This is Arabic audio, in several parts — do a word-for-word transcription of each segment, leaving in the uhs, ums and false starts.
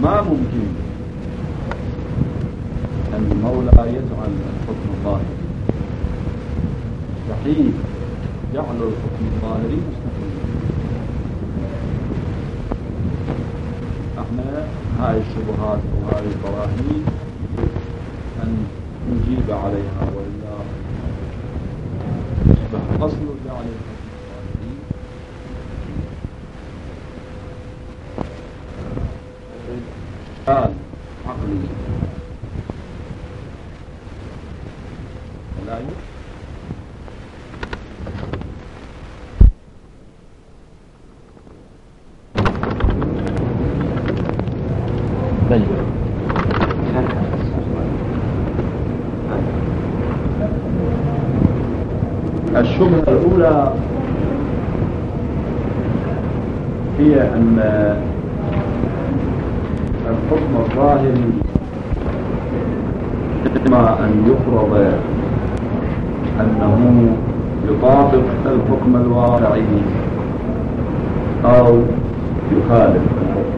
ما ممكن أن المولى يجعل الحكم الظاهري، مستحيل جعل الحكم الظاهري، مستحيل. احنا هاي الشبهات وهاي البراهين أن نجيب عليها، وإلا يصبح أصل جعل الحكم الظاهري قال عقلي ولا يوجد. بل الشبهة الأولى هي أن الحكم الظاهري إما أن يفرض أنه يطابق الحكم الواقعي أو يخالف الحكم.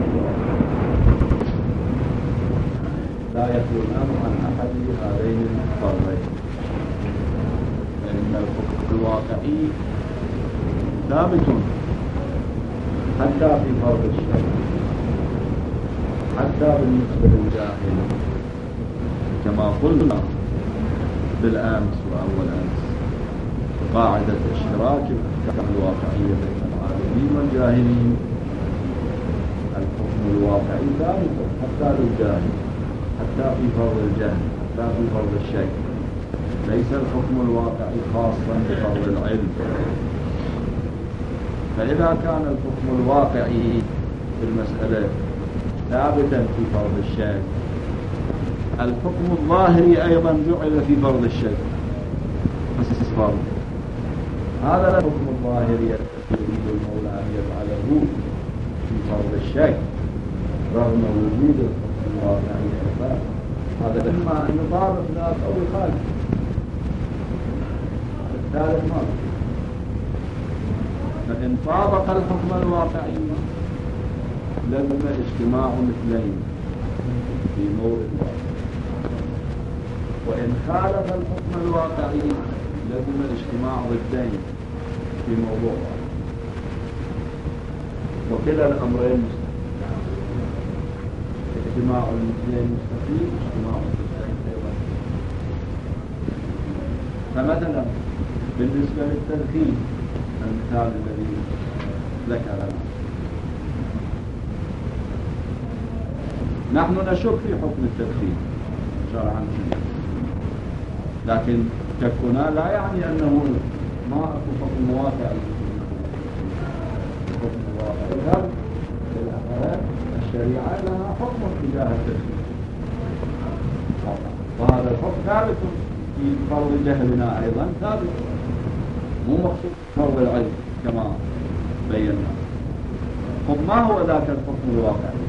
لا يخلو الأمر عن أحد هذين الفرضين، فإن الحكم الواقعي ثابت حتى في فرض الشرع، حتى بالنسبة للجاهل، كما قلنا بالأمس وأول أمس قاعدة اشتراك الأحكام الواقعية بين العالمين والجاهلين. الحكم الواقعي ثابت حتى للجاهل، حتى في فرض الجهل، حتى في فرض الشيء. ليس الحكم الواقعي خاصا بفرض العلم. فإذا كان الحكم الواقعي في المسألة ثابتا في فرض الشيء، الحكم الظاهري أيضا جعل في فرض الشيء. فرض هذا الحكم الظاهري يريد المولى أن يفعله في فرض الشيء رغم وجود الحكم الواقعي أيضا. هذا إما أن يطابق ذات أو يخالف. الثالث ما فإن طابق الحكم الواقعي لزم اجتماع مثلين في مورد واحد، وإن خالف الحكم الواقعي لزم اجتماع ضدين في موضوع واحد، وكلا الأمرين مستحيل. اجتماع المثلين مستحيل، اجتماع الضدين أيضا. فمثلا بالنسبة للتدخين المثال الذي ذكرنا، نحن نشك في حكم التدخين شرعا، لكن شكنا لا يعني أنه ما أكو حكم واقعي. حكم واقعي الشريعة لها حكم تجاه التدخين، وهذا الحكم ثابت في فرض جهلنا أيضا ثابت، مو مخصوص فرض العلم كما بينا. طب ما هو ذاك الحكم الواقعي؟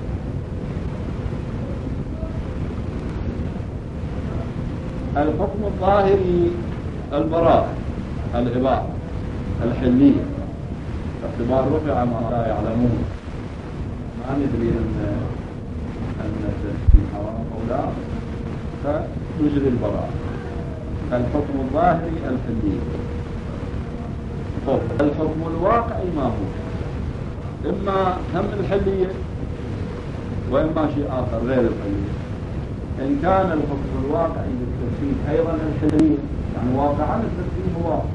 الحكم الظاهري البراءة، الإباحة، الحلية، باعتبار رفع ما لا يعلمون، ما ندري أن أن التدخين حرام أو لا، فنجري البراءة. الحكم الظاهري الحلية. طب الحكم الواقعي ما هو؟ إما هم الحلية وإما شيء آخر غير الحلية. إن كان الحكم الواقعي للتدخين أيضا الحلية، يعني واقعا التدخين هو واقع،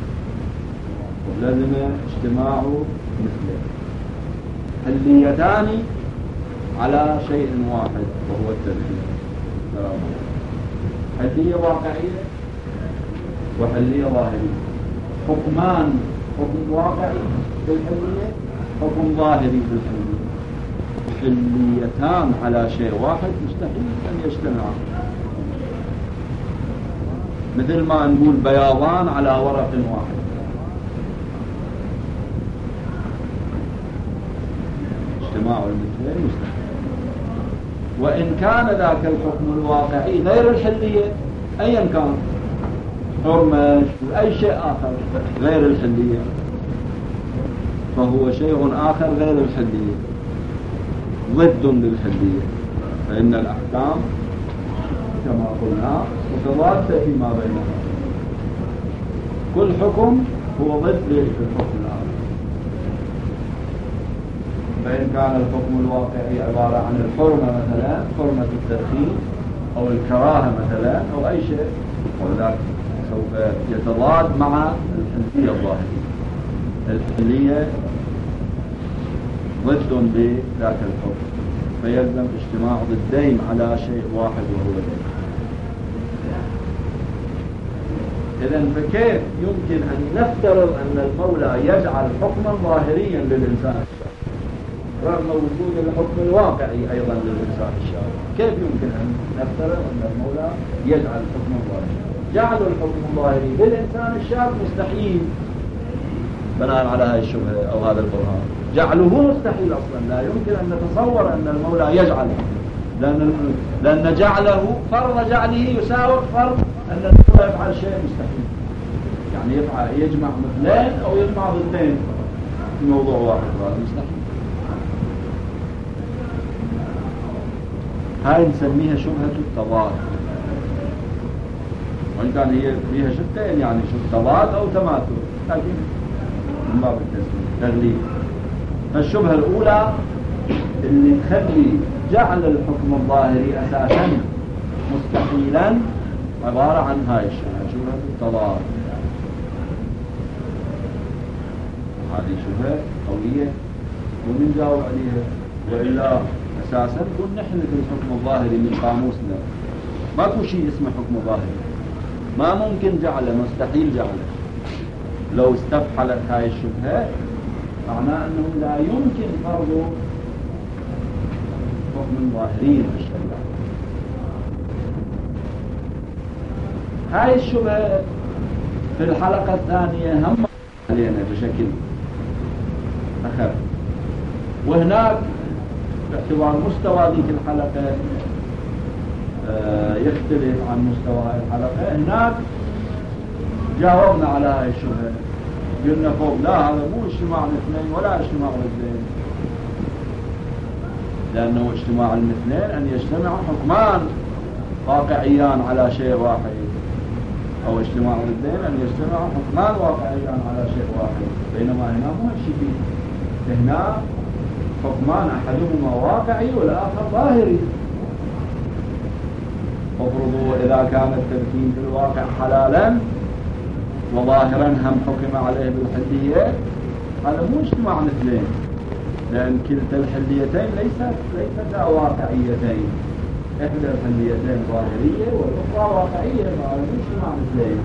لازم اجتماع مثله حليتان على شيء واحد وهو التدخين. حلية واقعية وحلية ظاهرية، حكمان، حكم واقعي بالحلية، حكم ظاهري بالحلية. حليتان على شيء واحد مستحيل أن يجتمعا، مثل ما نقول بياضان على ورق واحد. اجتماع المثلين مستحيل. وإن كان ذاك الحكم الواقعي غير الحلية أيا كان، حرمة أي شيء آخر غير الحلية، فهو شيء آخر غير الحلية. ضد للحلية، فإن الأحكام كما قلنا متضادة فيما بينها، كل حكم هو ضد للحكم الآخر. فإن كان الحكم الواقعي عبارة عن الحرمة مثلا، حرمة التدخين أو الكراهة مثلا أو أي شيء، ولذلك سوف يتضاد مع الحلية الظاهرية. الحلية ضد بذاك الحكم، فيلزم اجتماع ضدين على شيء واحد وهو ذلك. إذن فكيف يمكن أن نفترض أن المولى يجعل حكما ظاهريا للإنسان الشاذ رغم وجود الحكم الواقعي أيضا للإنسان الشاذ؟ كيف يمكن أن نفترض أن المولى يجعل حكما ظاهريا؟ جعل الحكم الظاهري للإنسان الشاذ مستحيل بناء على هذه الشبهة أو هذا البرهان. جعله مستحيل أصلا، لا يمكن أن نتصور أن المولى يجعل، لأن لأن جعله فرض جعله يساوي فرض أن المولى يفعل شيء مستحيل، يعني يفعل يجمع مثلين أو يجمع ضدين في موضوع واحد، هذا مستحيل. هاي نسميها شبهة التضاد، وإن كان هي فيها شبهتين، يعني شبهة تضاد أو تماثل، لكن من باب التغليب. فالشبهة الأولى اللي تخلي جعل الحكم الظاهري أساسا مستحيلا عبارة عن هاي الشبهة، شبهة التضاد. هذه شبهة قوية ونجاوب عليها، وإلا أساسا نقول نحن في الحكم الظاهري من قاموسنا ماكو شيء اسمه حكم ظاهري، ما ممكن جعله، مستحيل جعله. لو استفحلت هاي الشبهة معناه أنه لا يمكن فرض حكم ظاهري بالشريعة. هاي الشبهة في الحلقة الثانية هم علينا بشكل أخف، وهناك باعتبار مستوى ذيك الحلقة يختلف عن مستوى هاي الحلقة. هناك جاوبنا على هاي الشبهة، قلنا فوق لا، هذا مو اجتماع الاثنين ولا اجتماع الاثنين، لأنه اجتماع المثلين أن يجتمع حكمان واقعيان على شيء واحد، أو اجتماع الاثنين أن يجتمع حكمان واقعيان على شيء واحد، بينما هنا مو هالشيء. هنا حكمان أحدهما واقعي والآخر ظاهري. افرضوا إذا كان التدخين في الواقع حلالا وظاهرا هم حكم عليه بالحلية، هذا مو اجتماع مثلين، لأن كلتا الحليتين ليست ليستا واقعيتين، إحدى الحليتين ظاهرية والأخرى واقعية، هذا مو اجتماع مثلين.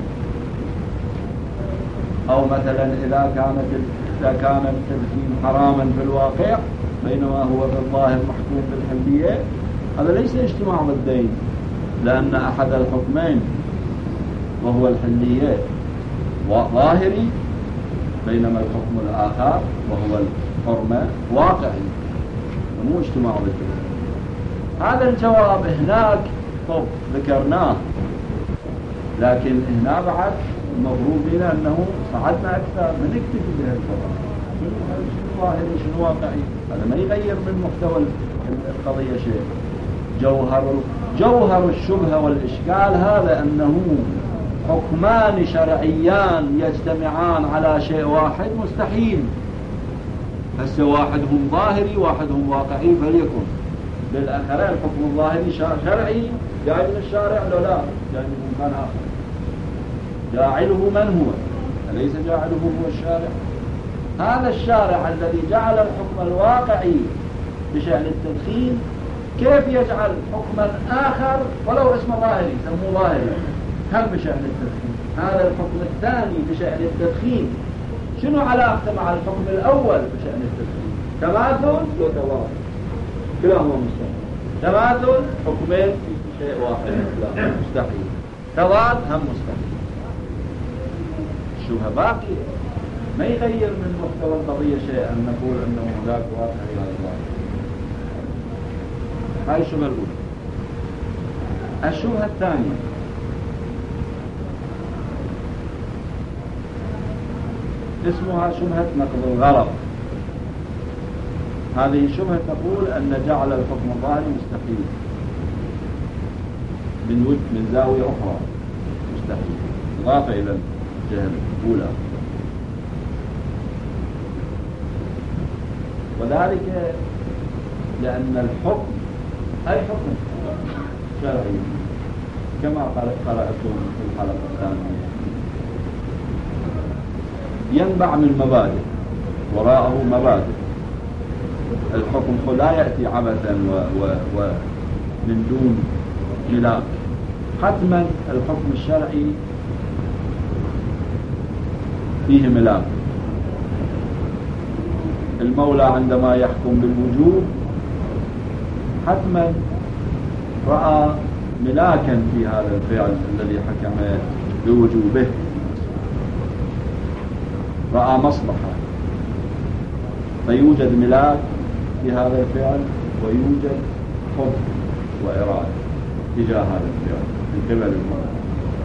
أو مثلا إذا كانت إذا كان التدخين حراما في الواقع بينما هو في الظاهر محكوم بالحلية، هذا ليس اجتماع ضدين، لأن أحد الحكمين وهو الحلية ظاهري بينما الحكم الآخر وهو الحرمة واقعي، مو اجتماع ضدين. هذا الجواب هناك طب ذكرناه، لكن هنا بعد المفروض بنا أنه صعدنا أكثر من نكتفي بهذا الجواب. شنو ظاهري شنو واقعي، هذا ما يغير من محتوى القضية شيء. جوهر جوهر الشبهة والإشكال هذا أنه حكمان شرعيان يجتمعان على شيء واحد مستحيل. هسه واحدهم ظاهري واحدهم واقعي، فليكن بالآخرين الحكم الظاهري شرعي جاي من الشارع لو لا جاي من مكان آخر. جاعله من هو؟ أليس جاعله هو الشارع؟ هذا الشارع الذي جعل الحكم الواقعي بشأن التدخين كيف يجعل حكما آخر ولو اسمه ظاهري سموه ظاهري هم بشأن التدخين؟ هذا الحكم الثاني بشأن التدخين شنو علاقته مع الحكم الأول بشأن التدخين؟ تماثل وتضاد، كلاهما مستحيل. تماثل حكمين في شيء واحد لا مستحيل، تضاد هم مستحيل. الشبهة باقية، ما يغير من محتوى القضية شيء أن نقول أنه هناك واقع غير ظاهر. هاي الشبهة الأولى. الشبهة الثانية اسمها شبهة نقض الغرض. هذه الشبهة تقول أن جعل الحكم الظاهري مستحيل من وجه من زاوية أخرى مستحيل إضافة إلى الجهة الأولى، وذلك لأن الحكم أي حكم شرعي كما قرأتم في الحلقة الثانية ينبع من مبادئ، وراءه مبادئ. الحكم لا يأتي عبثا ومن دون ملاك، حتما الحكم الشرعي فيه ملاك. المولى عندما يحكم بالوجوب حتما رأى ملاكا في هذا الفعل الذي حكم بوجوبه، رأى مصلحة، فيوجد ملاك في هذا الفعل ويوجد حب وإرادة تجاه هذا الفعل من قبل المولى.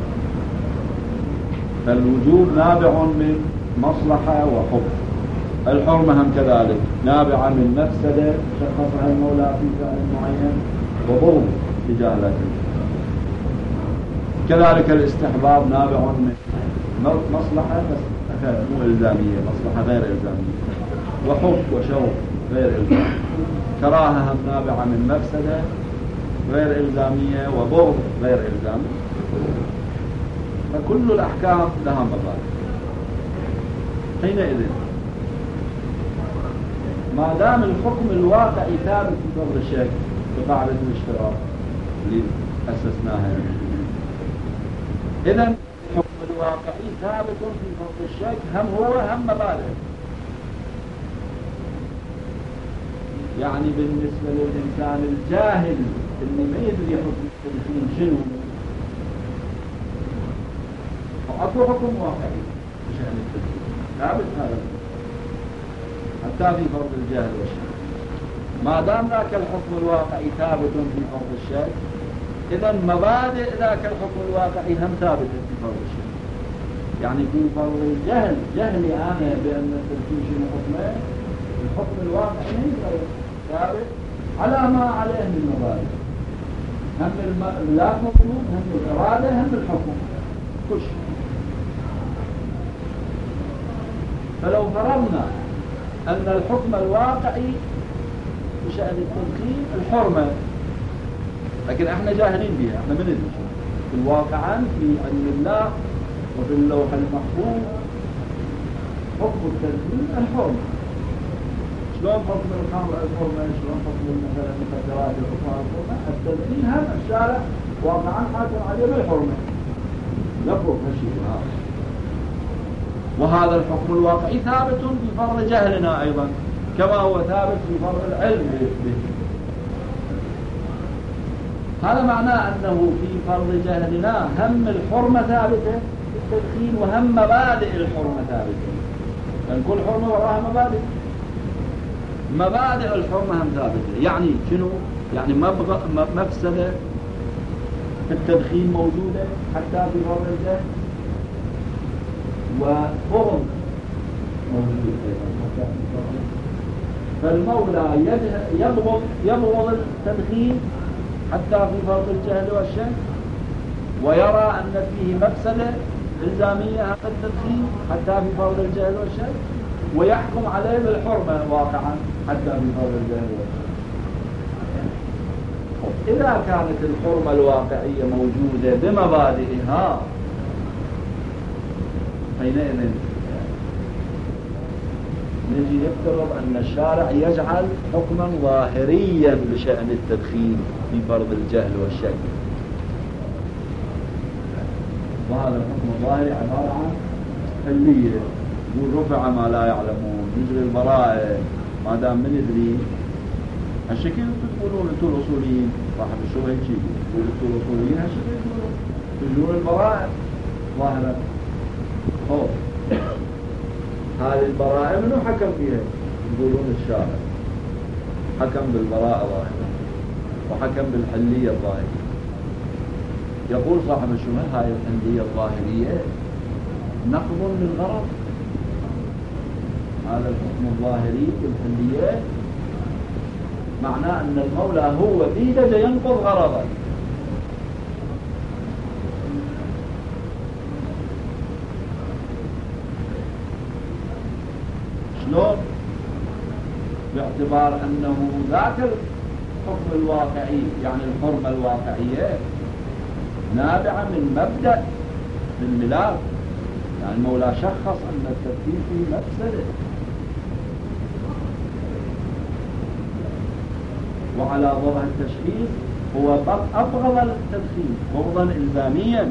فالوجوب نابع من مصلحة وحب، الحرمة هم كذلك نابعة من مفسدة شخصها المولى في فعل معين وضر تجاه ذلك. كذلك الاستحباب نابع من مصلحة بس مو إلزامية، مصلحة غير إلزامية، وحب وشوق غير إلزامي. كراهة هم نابعة من مفسدة غير إلزامية وضر غير إلزامي. فكل الأحكام لها مبادئ. حينئذ ما دام الحكم الواقعي ثابت في فرض الشك بقاعدة الاشتراك اللي أسسناها، إذن الحكم الواقعي ثابت في فرض الشك هم هو هم مبادئ. يعني بالنسبة للإنسان الجاهل اللي ما يدري حكم التدخين شنو، أكو حكم واقعي بشأن التدخين ثابت هذا حتى في فرض الجهل والشك. ما دام ذاك الحكم الواقعي ثابت في فرض الشك، إذا مبادئ ذاك الحكم الواقعي هم ثابتة في فرض الشك. يعني في فرض الجهل جهلي أنا بأن التدخين شنو حكمه، الحكم الواقعي ليس ثابت على ما عليه من مبادئ، هم لا مطلوب هم الإرادة هم الحكم كل شيء. فلو فرضنا أن الحكم الواقعي بشأن التدخين الحرمة، لكن احنا جاهلين بها، احنا من ندري في الواقع في علم الله وفي اللوح المحفوظ حكم التدخين الحرمة. شلون حكم الخمر الحرمة، شلون حكم مثلا المخدرات الحرمة، التدخين هم الشارع واقعا حاكم عليه بالحرمة، نفرض هالشيء هذا. وهذا الحكم الواقعي ثابت في فرض جهلنا أيضا كما هو ثابت في فرض العلم به. هذا معناه أنه في فرض جهلنا هم الحرمة ثابتة في التدخين وهم مبادئ الحرمة ثابتة، لأن كل حرمة وراها مبادئ. مبادئ الحرمة هم ثابتة. يعني شنو؟ يعني مفسدة في التدخين موجودة حتى في فرض الجهل، وفرض موجود أيضا. فالمولى يبغض يبغض التدخين حتى في فرض الجهل والشك، ويرى أن فيه مفسدة إلزامية هذا التدخين حتى في فرض الجهل والشك، ويحكم عليه بالحرمة واقعا حتى في فرض الجهل والشك. إذا كانت الحرمة الواقعية موجودة بمبادئها، حينئذ نجي نفترض أن الشارع يجعل حكما ظاهريا بشأن التدخين في فرض الجهل والشك. وهذا الحكم الظاهري عبارة عن حلية، يقول رفع ما لا يعلمون، يجري البراءة ما دام من يدري. هالشكل تقولون انتم الأصوليين، صاحب الشبهة هيك يقول انتم الأصوليين هالشكل يقولون تجرون البراءة ظاهرة. أوه. هذه البراءة منو حكم فيها؟ يقولون الشارع حكم بالبراءة ظاهرة وحكم بالحلية الظاهرية. يقول صاحب الشبهة هاي الحلية الظاهرية نقض للغرض. هذا الحكم الظاهري بالحلية معناه أن المولى هو بيده جاي ينقض غرضه. شلون؟ باعتبار أنه ذاك الحكم الواقعي، يعني الحرمة الواقعية نابعة من مبدأ الملاك، يعني المولى شخص أن التدخين فيه مفسدة، وعلى ضوء التشخيص هو أبغض التدخين بغضا إلزاميا،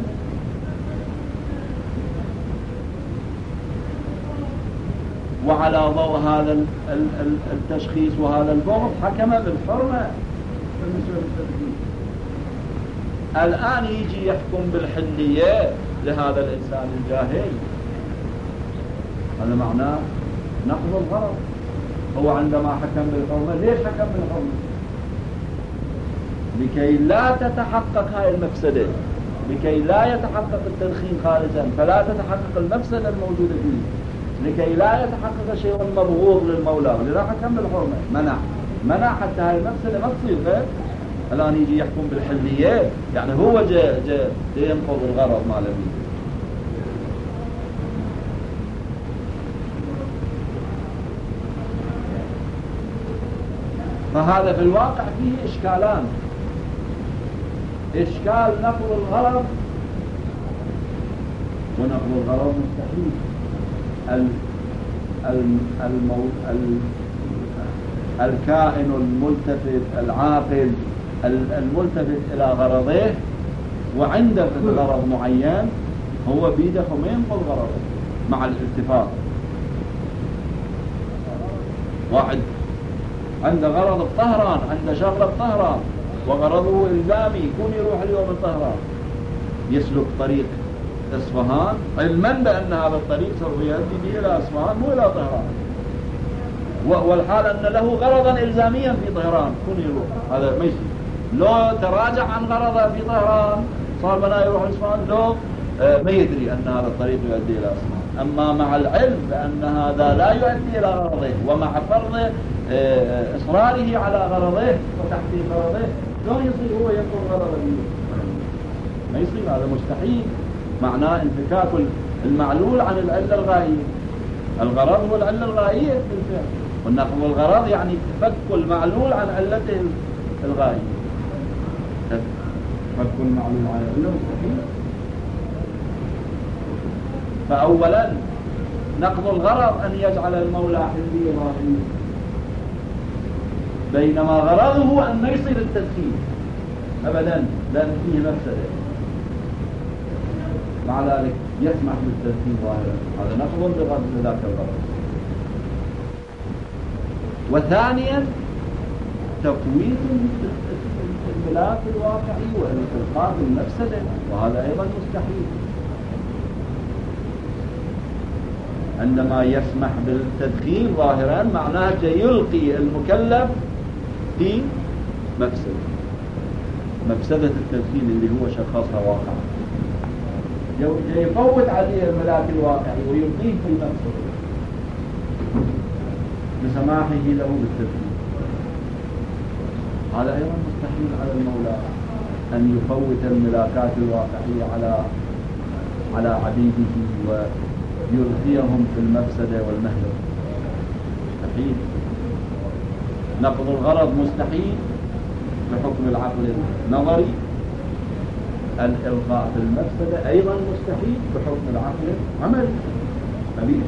وعلى ضوء هذا التشخيص وهذا البغض حكم بالحرمة بالنسبة للتدخين. الآن يجي يحكم بالحلية لهذا الإنسان الجاهل، هذا معناه نقض الغرض. هو عندما حكم بالحرمة، ليش حكم بالحرمة؟ لكي لا تتحقق هاي المفسدة، لكي لا يتحقق التدخين خالصا، فلا تتحقق المفسدة الموجودة فيه، لكي لا يتحقق شيء مبغوض للمولى، لذا حكم بالحرمة، منع منع حتى هاي المفسدة ما تصير. غير الآن يجي يحكم بالحلية، يعني هو جاء جاء ينقض الغرض ما لم. فهذا في الواقع فيه إشكالان: إشكال نقض الغرض، ونقض الغرض مستحيل. المو... الكائن الملتفت العاقل الملتفت إلى غرضه وعنده غرض معين، هو بيده ما ينقض غرضه مع الالتفات. واحد عنده غرض بطهران، عنده شغلة بطهران وغرضه إلزامي، يكون يروح اليوم لطهران، يسلك طريق إصفهان علما بأن هذا الطريق سوف يؤدي به إلى إصفهان مو إلى طهران، والحال أن له غرضا إلزاميا في طهران، يكون يروح. هذا ما يصير. لو تراجع عن غرضه في طهران صار بنا يروح إصفهان، لو آه ما يدري أن هذا الطريق يؤدي إلى إصفهان. أما مع العلم بأن هذا لا يؤدي إلى غرضه، ومع فرض آه إصراره على غرضه وتحقيق غرضه، لو يصير هو ينقض غرضه، ما يصير. هذا مستحيل. معناه انفكاك المعلول عن العلة الغائية. الغرض هو العلة الغائية بالفعل، والنقض الغرض يعني فك المعلول عن علته الغائية. فك المعلول عن العلة مستحيل. فأولا نقض الغرض أن يجعل المولى حلية ظاهرية، بينما غرضه أن ما يصير التدخين أبدا، لأن فيه مفسدة، مع ذلك يسمح بالتدخين ظاهرا. هذا نقض لذاك الغرض. وثانيا تفويت الملاك الواقعي والإلقاء بالمفسدة، وهذا أيضا مستحيل. عندما يسمح بالتدخين ظاهرا معناه يلقي المكلف في مفسدة، مفسدة التدخين اللي هو شخصها واقعا، يفوت عليه الملاك الواقعي ويلقيه في المفسدة بسماحه له بالتدخين. هذا أيضا مستحيل على المولى أن يفوت الملاكات الواقعية على على عبيده ويلقيهم في المفسدة والمهلك. مستحيل. نقض الغرض مستحيل بحكم العقل النظري، الإلقاء في المفسدة أيضا مستحيل بحكم العقل العملي. قبيح.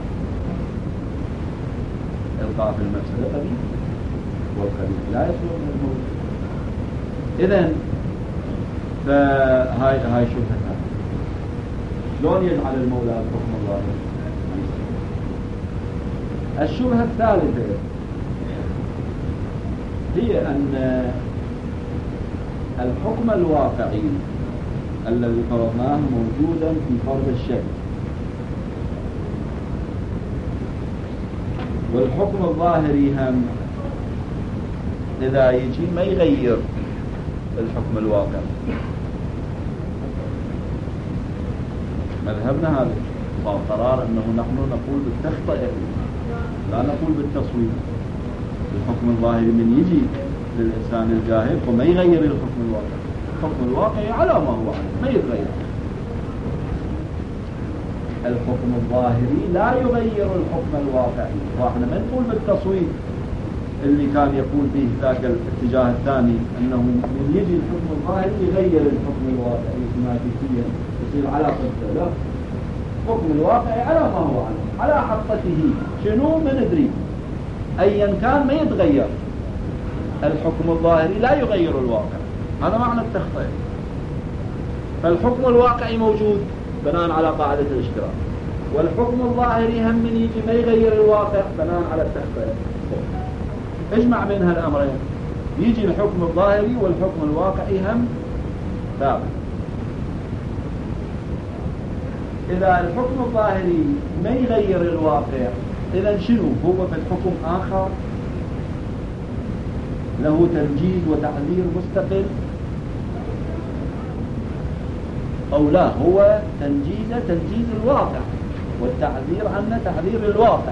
إلقاء في المفسدة قبيح، والقبيح لا يسوى من الموت. إذن فهاي هاي شبهة. شلون يجعل المولى الحكم الله؟ الشبهة الثالثة هي أن الحكم الواقعي الذي فرضناه موجودا في فرض الشك، والحكم الظاهري هم إذا يجي ما يغير الحكم الواقعي. مذهبنا هذا صار قرار أنه نحن نقول بالتخطئة لا نقول بالتصويب. الحكم الظاهري من يجي للإنسان الجاهل فما يغير الحكم الواقعي. الحكم الواقعي على ما هو عليه ما يتغير. الحكم الظاهري لا يغير الحكم الواقعي. واحنا ما نقول بالتصويت اللي كان يقول به ذاك الاتجاه الثاني أنه من يجي الحكم الظاهري يغير الحكم الواقعي اوتوماتيكيا يصير على قصته. لا، الحكم الواقعي على ما هو عليه على حقته. شنو ما ندري أيا كان ما يتغير. الحكم الظاهري لا يغير الواقع. هذا معنى التخطئة. فالحكم الواقعي موجود بناء على قاعدة الاشتراك، والحكم الظاهري هم من يجي ما يغير الواقع بناء على التخطئة. اجمع بين هالأمرين، يجي الحكم الظاهري والحكم الواقعي هم ثابت. إذا الحكم الظاهري ما يغير الواقع، إذا شنو هو في الحكم آخر له تنجيز وتعذير مستقل، أو لا هو تنجيز تنجيز الواقع والتعذير عنه تعذير الواقع.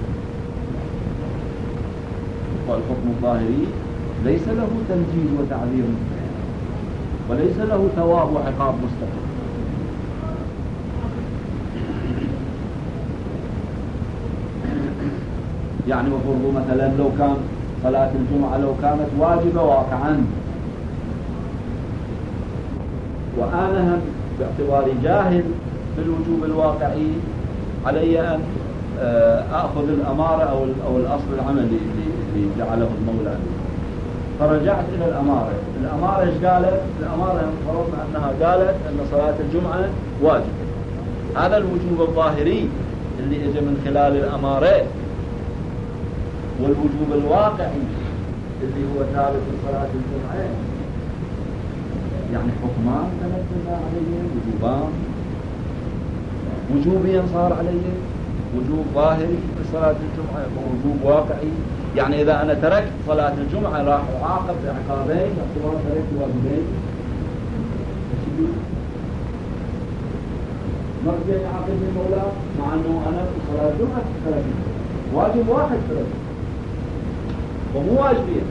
والحكم الظاهري ليس له تنجيز وتعذير مستقل وليس له ثواب وعقاب مستقل. يعني مفروض مثلا لو كان صلاة الجمعة لو كانت واجبة واقعا وأنا هم باعتباري جاهل بالوجوب الواقعي علي أن أخذ الأمارة أو أو الأصل العملي اللي جعله المولى، فرجعت إلى الأمارة. الأمارة إيش قالت؟ الأمارة فرضنا أنها قالت أن صلاة الجمعة واجبة. هذا الوجوب الظاهري اللي إجا من خلال الأمارة، والوجوب الواقعي اللي هو ثابت في صلاة الجمعة. يعني حكمان تنزل عليه وجوبان، وجوبيا صار عليه وجوب ظاهري في صلاة الجمعة ووجوب واقعي. يعني إذا أنا تركت صلاة الجمعة راح أعاقب بعقابين باعتبار تركت واجبين. مرجع يعاقبني المولى مع أنه أنا في صلاة الجمعة تركت واجب واحد تركت ومو واجبين.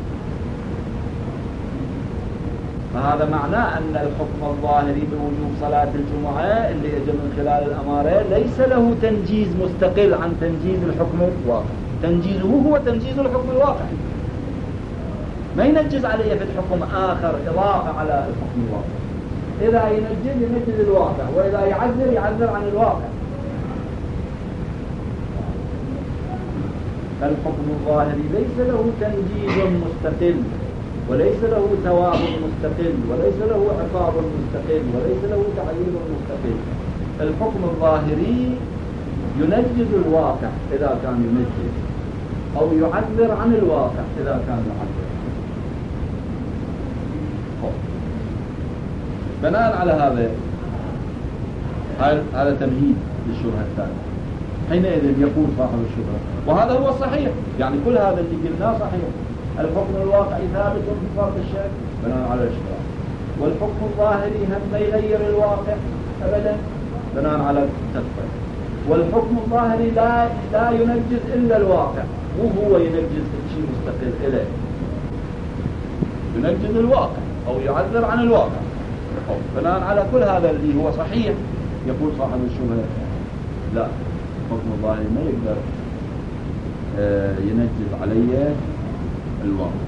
فهذا معناه أن الحكم الظاهري بوجوب صلاة الجمعة اللي اجى من خلال الأمارة ليس له تنجيز مستقل عن تنجيز الحكم الواقعي. تنجيزه هو تنجيز الحكم الواقعي، ما ينجز عليه في الحكم آخر إضافة على الحكم الواقعي. إذا ينجز ينجز الواقع، وإذا يعذر يعذر عن الواقع. فالحكم الظاهري ليس له تنجيز مستقل وليس له ثواب مستقل وليس له عقاب مستقل وليس له تعيين مستقل. الحكم الظاهري ينجز الواقع إذا كان ينجز، أو يعذر عن الواقع إذا كان يعذر. بناء على هذا هذا تمهيد للشبهة الثانية. حينئذ يقول صاحب الشبهة وهذا هو الصحيح، يعني كل هذا اللي قلناه صحيح. الحكم الواقعي ثابت في فرض الشك بناء على الاشتراك، والحكم الظاهري هم ما يغير الواقع أبدا بناء على التكفير. والحكم الظاهري لا لا ينجز إلا الواقع، مو هو ينجز شيء مستقل إليه، ينجز الواقع أو يعذر عن الواقع. بناء على كل هذا اللي هو صحيح يقول صاحب الشبهة لا، الحكم الظاهري ما يقدر ينجز عليه الواقع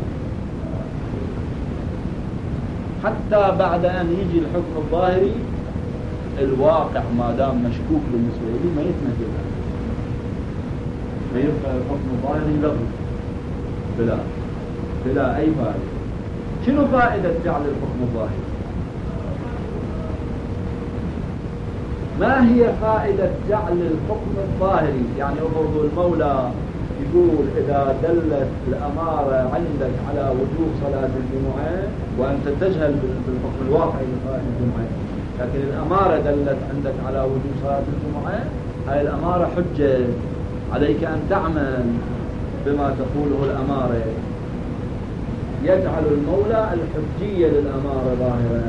حتى بعد أن يجي الحكم الظاهري. الواقع ما دام مشكوك بالنسبة لي ما يتنجز، فيبقى الحكم الظاهري لغو بلا بلا أي فائدة. شنو فائدة جعل الحكم الظاهري؟ ما هي فائدة جعل الحكم الظاهري؟ يعني أفرض المولى يقول إذا دلت الأمارة عندك على وجوب صلاة الجمعة وأنت تجهل بالحكم الواقعي لصلاة الجمعة، لكن الأمارة دلت عندك على وجوب صلاة الجمعة، هاي الأمارة حجة عليك أن تعمل بما تقوله الأمارة. يجعل المولى الحجية للأمارة ظاهرة،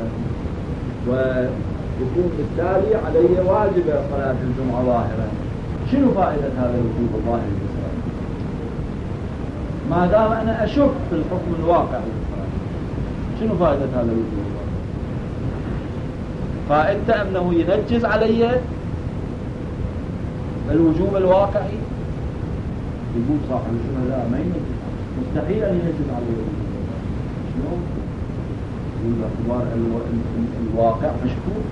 ويكون بالتالي عليه واجب صلاة الجمعة ظاهرة. شنو فائدة هذا الوجوب الظاهري بصلاة؟ ما دام أنا أشك في الحكم الواقعي شنو فائدة هذا الوجوب؟ فائدته أنه ينجز علي الوجوب الواقعي. يقول صاحب الشبهة لا ما ينجز، مستحيل أن ينجز علي الوجوب. شنو؟ يقول باعتبار الواقع مشكوك.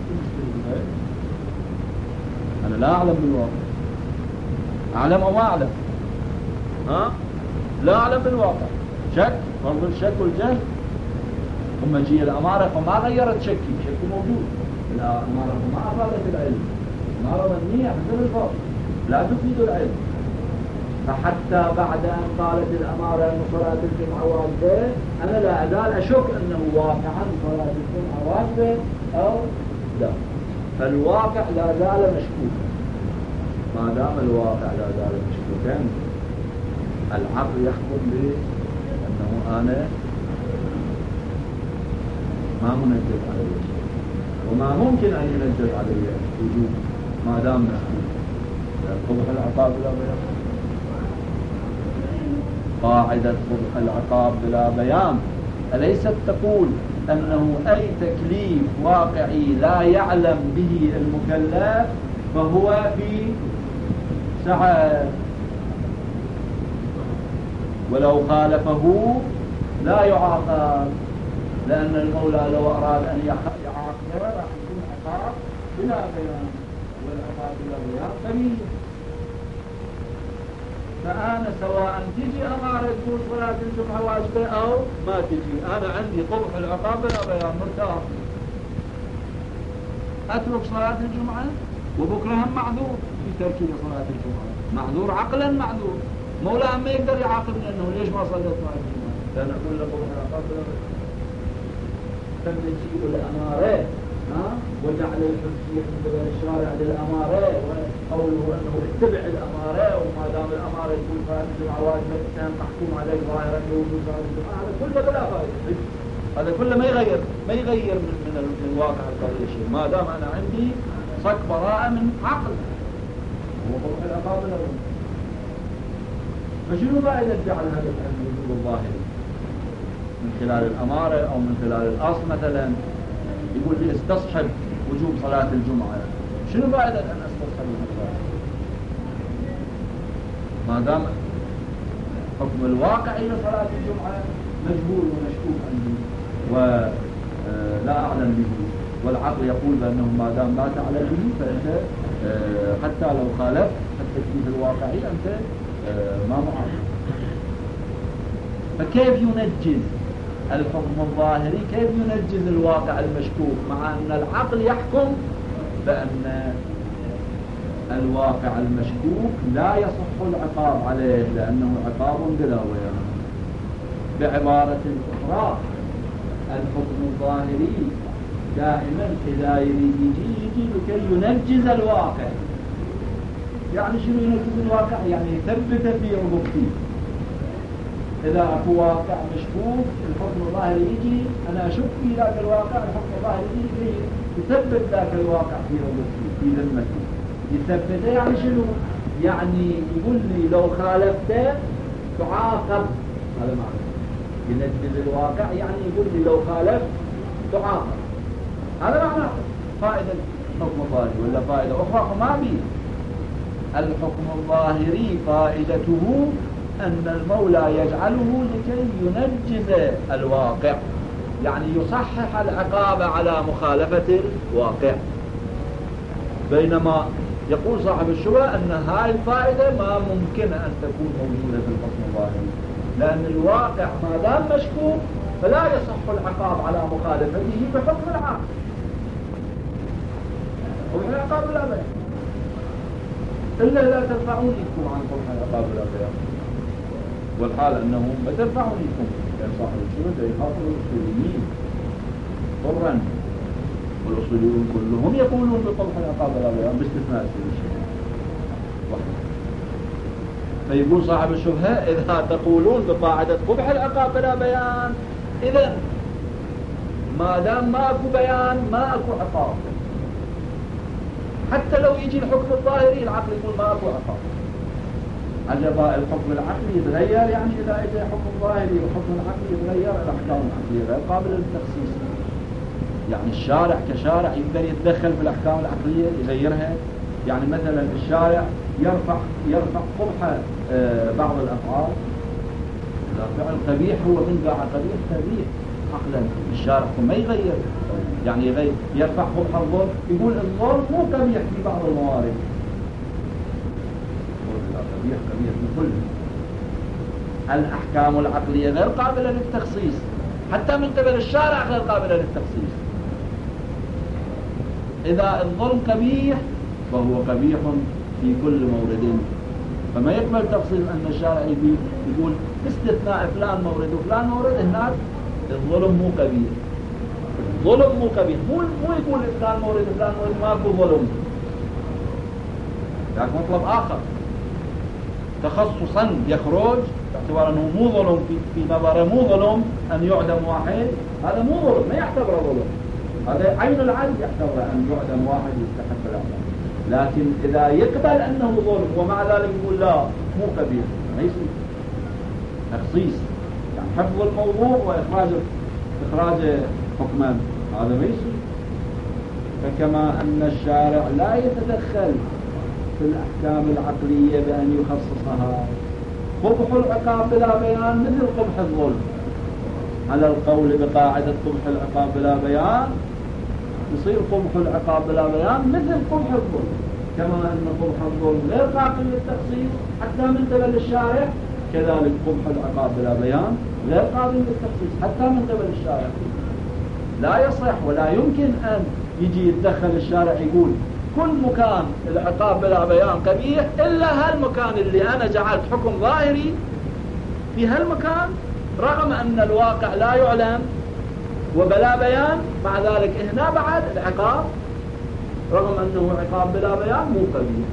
أنا لا أعلم بالواقع، أعلم أو ما أعلم؟ ها؟ لا أعلم بالواقع، شك، فرض الشك والجهل. ثم جي الأمارة فما غيرت شكي، شكي موجود. الأمارة فما أفادت العلم، الأمارة مبنية حسب الفرض لا تفيد العلم. فحتى بعد أن قالت الأمارة أن صلاة الجمعة واجبة، أنا لا أزال أشك أنه واقعا صلاة الجمعة واجبة أو لا. فالواقع لا زال مشكوكا. ما دام الواقع لا زال مشكوكا العقل يحكم بأنه أنا ما منجز علي شيء، وما ممكن أن ينجز علي وجوب ما دام مشكوك. قبح العقاب بلا بيان، قاعدة قبح العقاب بلا بيان أليست تقول أنه أي تكليف واقعي لا يعلم به المكلف فهو في سعة، ولو خالفه لا يعاقب، لأن المولى لو أراد أن يعاقب راح يكون عقاب بلا بيان، والعقاب بلا بيان قليل. فأنا سواء تجي أمارة تقول صلاة الجمعة واجبة أو ما تجي، أنا عندي قبح العقاب بلا بيان مرتاح. أترك صلاة الجمعة وبكرة هم معذور في تركي صلاة الجمعة، معذور عقلا معذور. مولا ما يقدر يعاقبني أنه ليش ما صليت صلاة الجمعة، لأن أقول له قبح العقاب بلا بيان. فنجيء الأمارة ها وجعل الحجية من قبل الشارع للأمارة، وقوله أنه اتبع الأمارة، وما دام الأمارة يقول صلاة الجمعة واجبة كان تحكم عليك ظاهرا بوجوب صلاة الجمعة، هذا كله بلا فائدة. هذا كله ما يغير ما يغير من من, من الواقع القضية شيء، ما دام أنا عندي صك براءة من عقل هو قبح العقاب الأول. فشنو فائدة جعل هذا الوجوب الظاهري من خلال الأمارة أو من خلال الأصل؟ مثلا يقول لي استصحب وجوب صلاة الجمعة، شنو فائدة أن استصحب وجوب صلاة الجمعة ما دام حكم الواقعي لصلاة الجمعة مجهول ومشكوك عندي ولا أعلم به، والعقل يقول بأنه ما دام لا تعلم به فأنت حتى لو خالفت التكليف الواقعي أنت ما معاقب. فكيف ينجز الحكم الظاهري، كيف ينجز الواقع المشكوك مع أن العقل يحكم بأن الواقع المشكوك لا يصح العقاب عليه لأنه عقاب بلا بيان؟ بعبارة أخرى الحكم الظاهري دائما إذا يريد يجي يجي لكي ينجز الواقع. يعني شنو ينجز الواقع؟ يعني يثبت في ربطه. إذا أكو واقع مشكوك الحكم الظاهري يجي أنا أشك في ذاك الواقع، الحكم الظاهري يجي يثبت ذاك الواقع في ربطه في ذمته. يثبته يعني شنو؟ يعني يقول لي لو خالفته تعاقب، هذا معنى ينجز الواقع، يعني يقول لي لو خالف تعاقب. هذا معنى فائدة الحكم الظاهري. ولا فائدة أخرى فما بي. الحكم الظاهري فائدته أن المولى يجعله لكي ينجز الواقع، يعني يصحح العقاب على مخالفة الواقع. بينما يقول صاحب الشبهة أن هاي الفائدة ما ممكن أن تكون موجودة في الحكم الظاهري، لأن الواقع ما دام مشكوك فلا يصح العقاب على مخالفته بحكم العقل. حكم العقاب لا بيان إلا لا ترفعونكم عن حكم العقاب لا بيان، والحال أنهم ما ترفعونكم، لأن صاحب الشبهة يخاطب الأصوليين طرا، والأصوليون كلهم يقولون بقبح العقاب لا بيان باستثناء الشيء واحد. فيقول صاحب الشبهة إذا تقولون بقاعدة قبح العقاب لا بيان، إذا ما دام ما أكو بيان ما أكو عقاب. حتى لو يجي الحكم الظاهري العقل يقول ما أكو عقاب، عجبا الحكم العقلي يتغير، يعني إذا إجى حكم ظاهري والحكم العقلي يتغير الأحكام العقلية غير قابلة للتخصيص. يعني الشارع كشارع يقدر يتدخل في الأحكام العقلية يغيرها. يعني مثلا الشارع يرفع يرفع قبح بعض الأفعال، إذا فعل قبيح هو من قاع قبيح قبيح عقلا، الشارع ما يغير، يعني يغير يرفع قبح الظلم، يقول الظلم مو قبيح في بعض الموارد، قبيح قبيح في كل. الأحكام العقلية غير قابلة للتخصيص، حتى من قبل الشارع غير قابلة للتخصيص. إذا الظلم قبيح فهو قبيح في كل مورد، فما يقبل تفصيل أن الشارع يقول باستثناء فلان مورد وفلان مورد هناك الظلم مو قبيح. الظلم مو قبيح، مو مو يقول فلان مورد وفلان مورد ماكو ظلم، لكن مطلب آخر تخصصا يخرج باعتبار أنه مو ظلم في, في نظره مو ظلم أن يعدم واحد، هذا مو ظلم، ما يعتبره ظلم، هذا عين العدل يعتبر أن يعدم واحد يستحق الإعدام. لكن إذا يقبل أنه ظلم ومع ذلك يقول لا مو قبيح، ما يصير تخصيص، يعني حفظ الموضوع وإخراج إخراج حكما، هذا ما يصير. فكما أن الشارع لا يتدخل في الأحكام العقلية بأن يخصصها، قبح العقاب بلا بيان مثل قبح الظلم، على القول بقاعدة قبح العقاب بلا بيان يصير قبح العقاب بلا بيان مثل قبح الظلم. كما أن قبح الظلم غير قابل للتخصيص حتى من قبل الشارع، كذلك قبح العقاب بلا بيان غير قابل للتخصيص حتى من قبل الشارع. لا يصح ولا يمكن أن يجي يتدخل الشارع يقول كل مكان العقاب بلا بيان قبيح إلا هالمكان اللي أنا جعلت حكم ظاهري في هالمكان، رغم أن الواقع لا يعلم وبلا بيان، مع ذلك هنا بعد العقاب رغم أنه عقاب بلا بيان مو قبيح.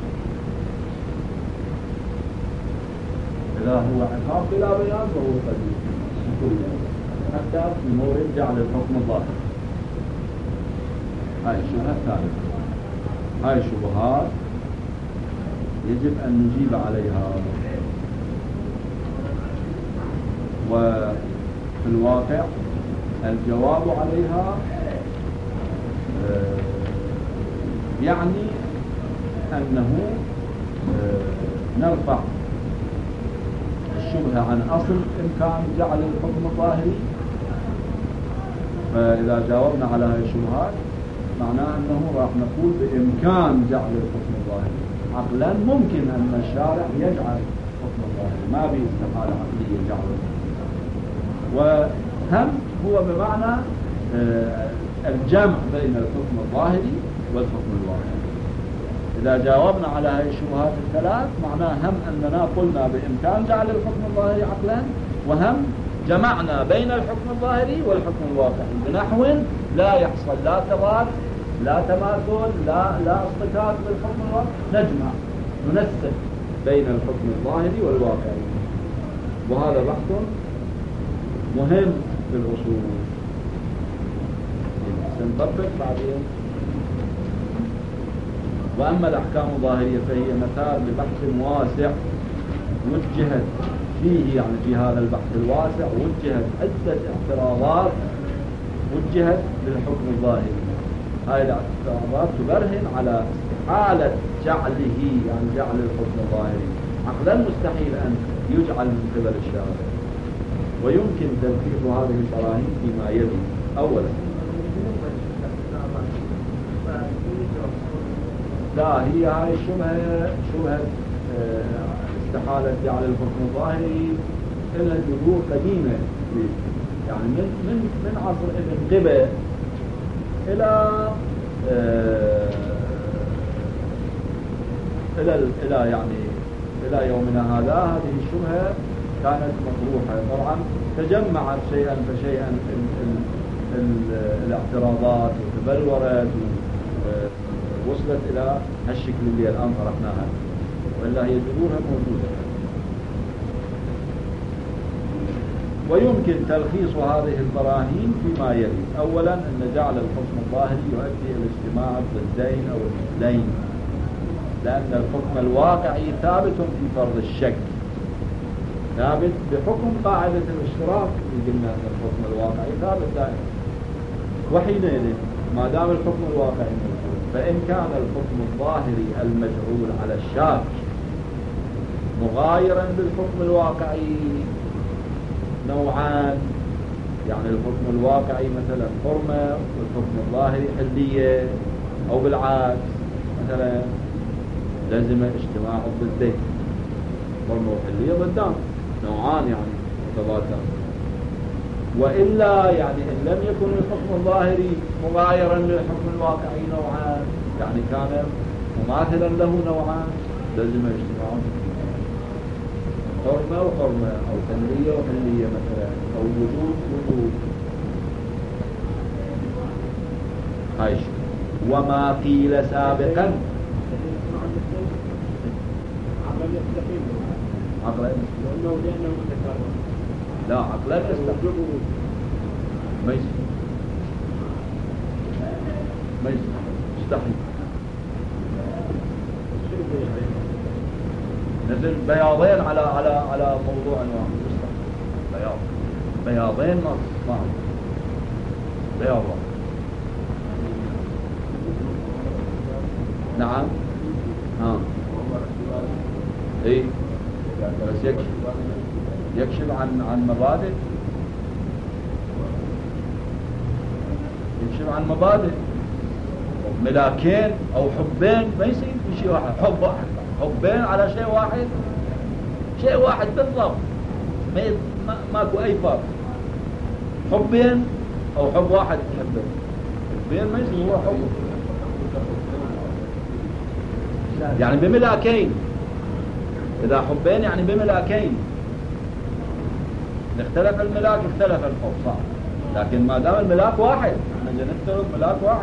إذا هو عقاب بلا بيان فهو قبيح حتى في مورد جعل الحكم الظاهر. هاي الشبهة الثالثة، هاي الشبهات يجب أن نجيب عليها. وفي الواقع الجواب عليها يعني أنه نرفع الشبهة عن أصل إمكان جعل الحكم الظاهري. فإذا جاوبنا على هذه الشبهات معناه أنه راح نقول بإمكان جعل الحكم الظاهري عقلا، ممكن أن الشارع يجعل الحكم الظاهري، ما به استحالة عقلية جعله. وهم هو بمعنى الجمع بين الحكم الظاهري والحكم الواقعي. إذا جاوبنا على هذه الشبهات الثلاث معناه هم أننا قلنا بإمكان جعل الحكم الظاهري عقلا، وهم جمعنا بين الحكم الظاهري والحكم الواقعي بنحو لا يحصل لا تضاد لا تماثل لا لا اصطكاك بالحكم الواقعي، نجمع ننسق بين الحكم الظاهري والواقعي. وهذا بحث مهم في الأصول، سنطبق بعدين. وأما الأحكام الظاهرية فهي مثال لبحث واسع وجهت فيه، يعني في هذا البحث الواسع وجهت عدة اعتراضات وجهت للحكم الظاهري. هذه الاعتراضات تبرهن على استحالة جعله، يعني جعل الحكم الظاهري عقلا مستحيل أن يجعل من قبل الشارع. ويمكن تلخيص هذه البراهين فيما يلي. أولا لا، هي هاي الشبهة شبهة استحالة جعل الحكم الظاهري إلى جذور قديمة، يعني من من من عصر ابن قبة إلى إلى إلى يعني إلى يومنا هذا. هذه الشبهة كانت مطروحة، طبعا تجمعت شيئا فشيئا ال ال ال الاعتراضات وتبلورت ووصلت إلى هالشكل اللي الآن طرحناها، وإلا هي جذورها موجودة. ويمكن تلخيص هذه البراهين فيما يلي. أولا أن جعل الحكم الظاهري يؤدي إلى اجتماع الضدين أو المثلين، لأن الحكم الواقعي ثابت في فرض الشك، ثابت بحكم قاعدة الاشتراك اللي قلنا أن الحكم الواقعي ثابت دائما. وحينئذ ما دام الحكم الواقعي موجود، فإن كان الحكم الظاهري المجعول على الشاك مغايرا بالحكم الواقعي نوعان، يعني الحكم الواقعي مثلا حرمة والحكم الظاهري حلية، أو بالعكس مثلا لازم اجتماع الضدين، حرمة وحلية ضدان، نوعان يعني متضادان. وإلا يعني إن لم يكن الحكم الظاهري مغايرا للحكم الواقعي نوعان، يعني كان مماثلا له نوعان، لازم اجتماع حرمة وحرمة، أو تنرية وحلية مثلا، أو وجود وجود. هاي وما قيل سابقا عقلا لا عقلا يستحيل ما يستحيل ما يستحيل نزل بياضين على على على موضوع واحد، بياض بياضين نص ما بياض. نعم ها ايه بس يكشف يكشف عن عن مبادئ، يكشف عن مبادئ. ملاكين او حبين ما يصير في شيء واحد، حب واحد، حبين على شيء واحد، شيء واحد بالضبط، ما ما ماكو اي فرق. حبين او حب واحد تحبه، حبين ما يصير هو حب، يعني بملاكين. اذا حبين يعني بملاكين، اختلف الملاك اختلف الحب صح، لكن ما دام الملاك واحد احنا نفترض ملاك واحد،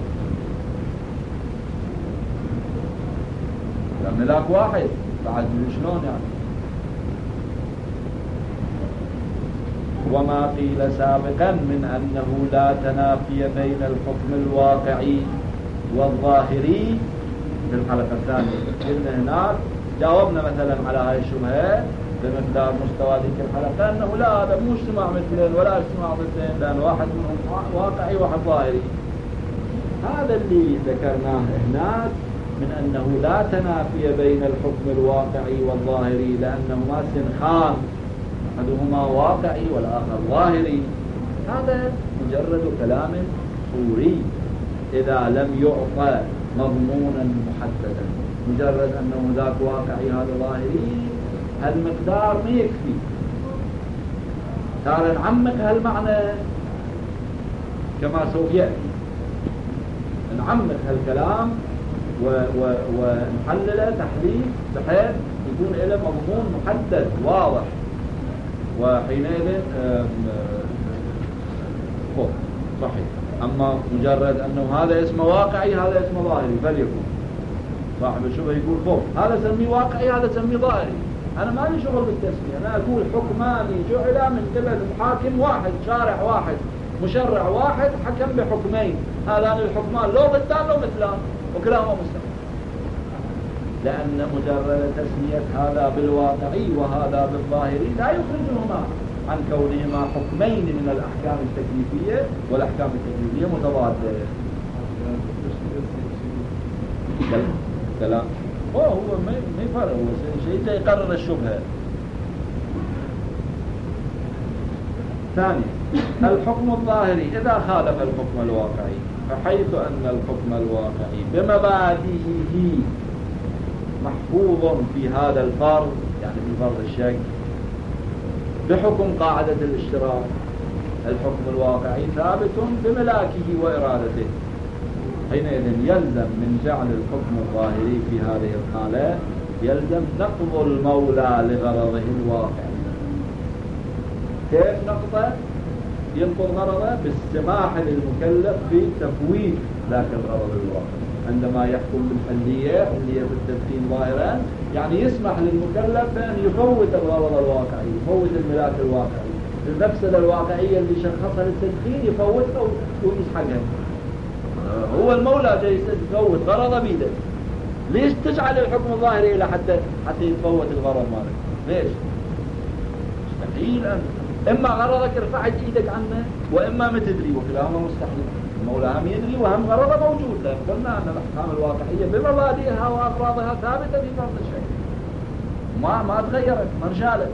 الملاك واحد بعد شلون يعني. وما قيل سابقا من أنه لا تنافي بين الحكم الواقعي والظاهري في الحلقة الثانية. قلنا هناك جاوبنا مثلا على هاي الشبهة بمقدار مستوى ذيك الحلقة أنه لا، هذا مو اجتماع مثلين ولا اجتماع ضدين، لأن واحد منهم واقعي وواحد ظاهري. هذا اللي ذكرناه هناك من أنه لا تنافي بين الحكم الواقعي والظاهري، لأنهما سنخان، أحدهما واقعي والآخر ظاهري. هذا مجرد كلام صوري إذا لم يعطى مضمونا محددا، مجرد أنه ذاك واقعي هذا ظاهري، هالمقدار ما يكفي. ترى نعمق هالمعنى كما سوف يأتي، نعمق هالكلام و و ونحلله تحليل بحيث يكون له مضمون محدد واضح، وحينئذ خب صحيح. أما مجرد أنه هذا اسمه واقعي هذا اسمه ظاهري فليكن، صاحب الشبهة يقول خب هذا سميه واقعي هذا سميه ظاهري، أنا ما لي شغل بالتسمية، أنا أقول حكمان جعل من قبل محاكم واحد، شارع واحد، مشرع واحد، حكم بحكمين، هذان الحكمان لو ضدان لو مثلان وكلاهما مستقيم. لأن مجرد تسمية هذا بالواقعي وهذا بالظاهري لا يخرجهما عن كونهما حكمين من الأحكام التكليفية، والأحكام التكليفية متضادة. كلام هو هو ما يفرق، هو شيء يقرر الشبهة. ثانيا الحكم الظاهري إذا خالف الحكم الواقعي، فحيث أن الحكم الواقعي بمبادئه محفوظ في هذا الفرض، يعني في فرض الشك بحكم قاعدة الاشتراك، الحكم الواقعي ثابت بملاكه وإرادته، حينئذ يلزم من جعل الحكم الظاهري في هذه الحالة يلزم نقض المولى لغرضه الواقعي. كيف نقضه؟ ينقض غرضه بالسماح للمكلف بتفويت ذاك الغرض الواقعي. عندما يحكم بالحلية، حلية التدخين ظاهرا، يعني يسمح للمكلف بأن يفوت الغرض الواقعي، يفوت الملاك الواقعي، المفسدة الواقعية اللي شخصها للتدخين يفوتها ويسحقها. هو المولى جاي يفوت غرضه بيده، ليش تجعل الحكم الظاهري إلى حتى حتى يتفوت الغرض مالك؟ ليش؟ مستحيل أن إما غرضك رفعت إيدك عنه وإما ما تدري، وكلاهما مستحيل. المولى هم يدري وهم غرضه موجود، لأن قلنا أن الأحكام الواقعية بمبادئها وأفرادها ثابتة في فرض الشيء، ما ما تغيرت، ما انشالت.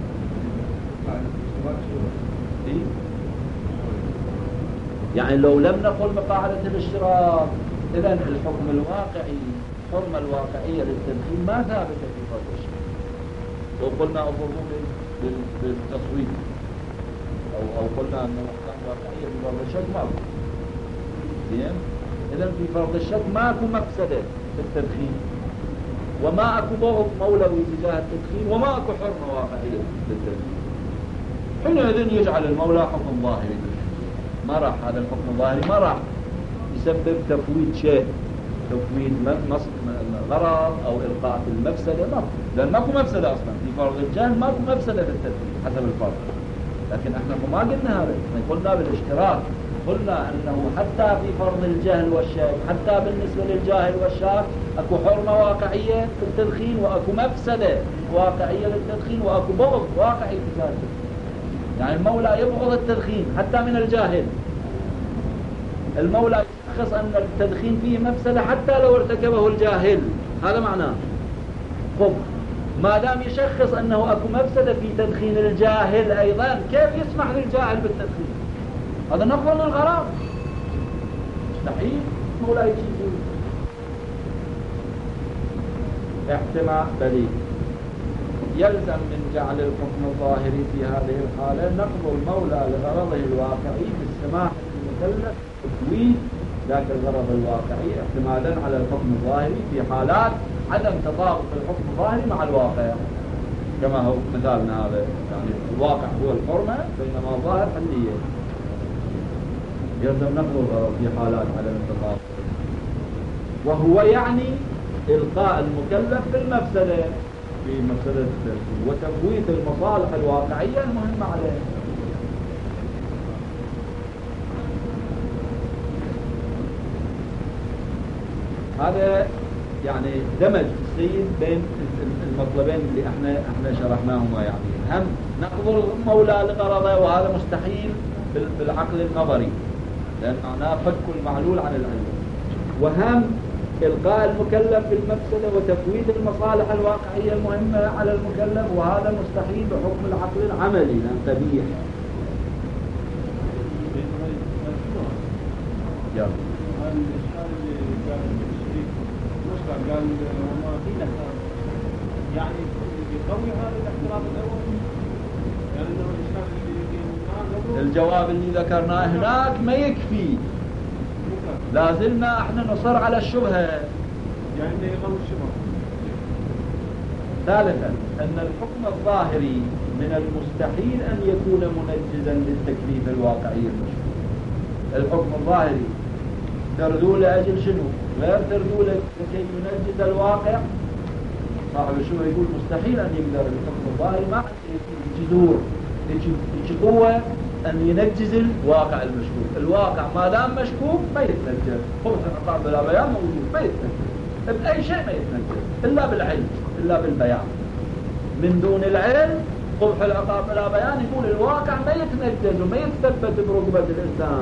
يعني لو لم نقل بقاعدة الاشتراك، إذن الحكم الواقعي، الحرمة الواقعية للتدخين ما ثابتة في فرض الشيء. وقلنا أفضل بالتصويت أو أو قلنا أن الأحكام الواقعية في فرض الشك ماكو. زين؟ إذن في فرض الشك ماكو مفسدة في التدخين، وما أكو بغض مولوي تجاه التدخين، وما أكو حرمة واقعية للتدخين. حينئذ يجعل المولى حكم ظاهري. ما راح هذا الحكم الظاهري ما راح يسبب تفويت شيء، تفويت غرض أو إلقاء في المفسدة، ما لأن ماكو مفسدة أصلا في فرض الجهل، ماكو مفسدة في التدخين حسب الفرض. لكن احنا ما قلنا هذا، احنا قلنا بالاشتراك، قلنا أنه حتى في فرض الجهل والشك، حتى بالنسبة للجاهل والشاك أكو حرمة واقعية في التدخين، وأكو مفسدة واقعية للتدخين، وأكو بغض واقعي في ذلك. يعني المولى يبغض التدخين حتى من الجاهل. المولى يشخص أن التدخين فيه مفسدة حتى لو ارتكبه الجاهل، هذا معناه. خب ما دام يشخص أنه أكو مفسدة في تدخين الجاهل أيضا، كيف يسمح للجاهل بالتدخين؟ هذا نقض للغرض، مستحيل المولى يجيب. احتمال بديهي. يلزم من جعل الحكم الظاهري في هذه الحالة نقض المولى لغرضه الواقعي بالسماح للمكلف تفويت ذاك الغرض الواقعي احتمالا على الحكم الظاهري في حالات عدم تطابق الحكم الظاهري مع الواقع، كما هو مثالنا هذا. يعني الواقع هو الحرمة بينما الظاهر حلية. يلزم نقض الغرض في حالات عدم التطابق، وهو يعني إلقاء المكلف في المفسدة، في مفسدة التدخين وتفويت المصالح الواقعية المهمة عليه. هذا يعني دمج السيد بين المطلبين اللي احنا احنا شرحناهما. يعني هم نقض المولى لغرضه، وهذا مستحيل بالعقل النظري لأن معناه فك المعلول عن العلم، وهم إلقاء المكلف بالمفسدة وتفويت المصالح الواقعية المهمة على المكلف، وهذا مستحيل بحكم العقل العملي لأن قبيح. يلا قال وما في نكار، يعني يقوي هذا الاختلاف الأول، يعني أنه الإشكال اللي الجواب اللي ذكرناه هناك ما يكفي، لازلنا احنا نصر على الشبهة، يعني انه يقوي الشبهة. ثالثا أن الحكم الظاهري من المستحيل أن يكون منجزا للتكليف الواقعي المشروع. الحكم الظاهري تردوا لأجل شنو؟ غير تردوا لكي ينجز الواقع. صاحب الشبهة يقول مستحيل أن يقدر الحكم الظاهري ما يجي جذور، يجي قوة أن ينجز الواقع المشكوك. الواقع ما دام مشكوك ما يتنجز، خبث العقاب بلا بيان موجود ما يتنجز بأي شيء، ما يتنجز إلا بالعلم إلا بالبيان. من دون العلم قبح العقاب بلا بيان يقول الواقع ما يتنجز وما يتثبت برقبة الإنسان،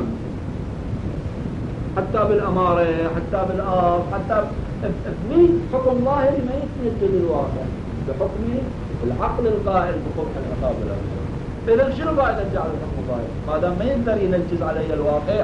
حتى بالأمارة حتى بالآب حتى بمية حكم ظاهري ما يتنجز الواقع بحكم العقل القائل بقبح العقاب بلا بيان. إذا شنو فائدة جعل الحكم ظاهري ما دام ما يقدر ينجز علي الواقع؟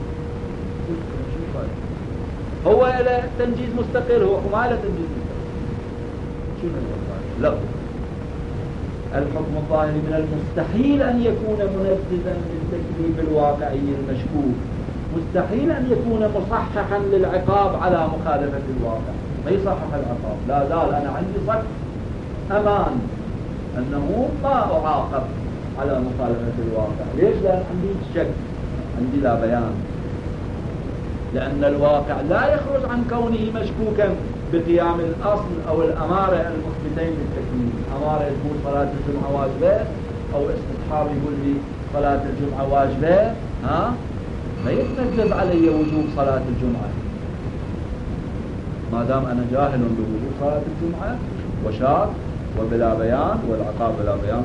هو إلى تنجيز مستقل، هو ما إلى تنجيز مستقل. شنو الفائدة؟ لا، الحكم الظاهري من المستحيل أن يكون منجزا للتكليف الواقعي المشكوك، مستحيل أن يكون مصححا للعقاب على مخالفة الواقع، ما يصحح العقاب. لا زال أنا عندي صك أمان أنه ما أعاقب على مخالفة الواقع. ليش؟ لأن عندي شك، عندي لا بيان، لأن الواقع لا يخرج عن كونه مشكوكا بقيام الأصل أو الأمارة المثبتين للتكليف. أمارة يقول صلاة الجمعة واجبة، أو استصحاب يقول لي صلاة الجمعة واجبة، ها ما يتنجز علي وجوب صلاة الجمعة. ما دام أنا جاهل بوجوب صلاة الجمعة وشاك وبلا بيان والعقاب بلا بيان،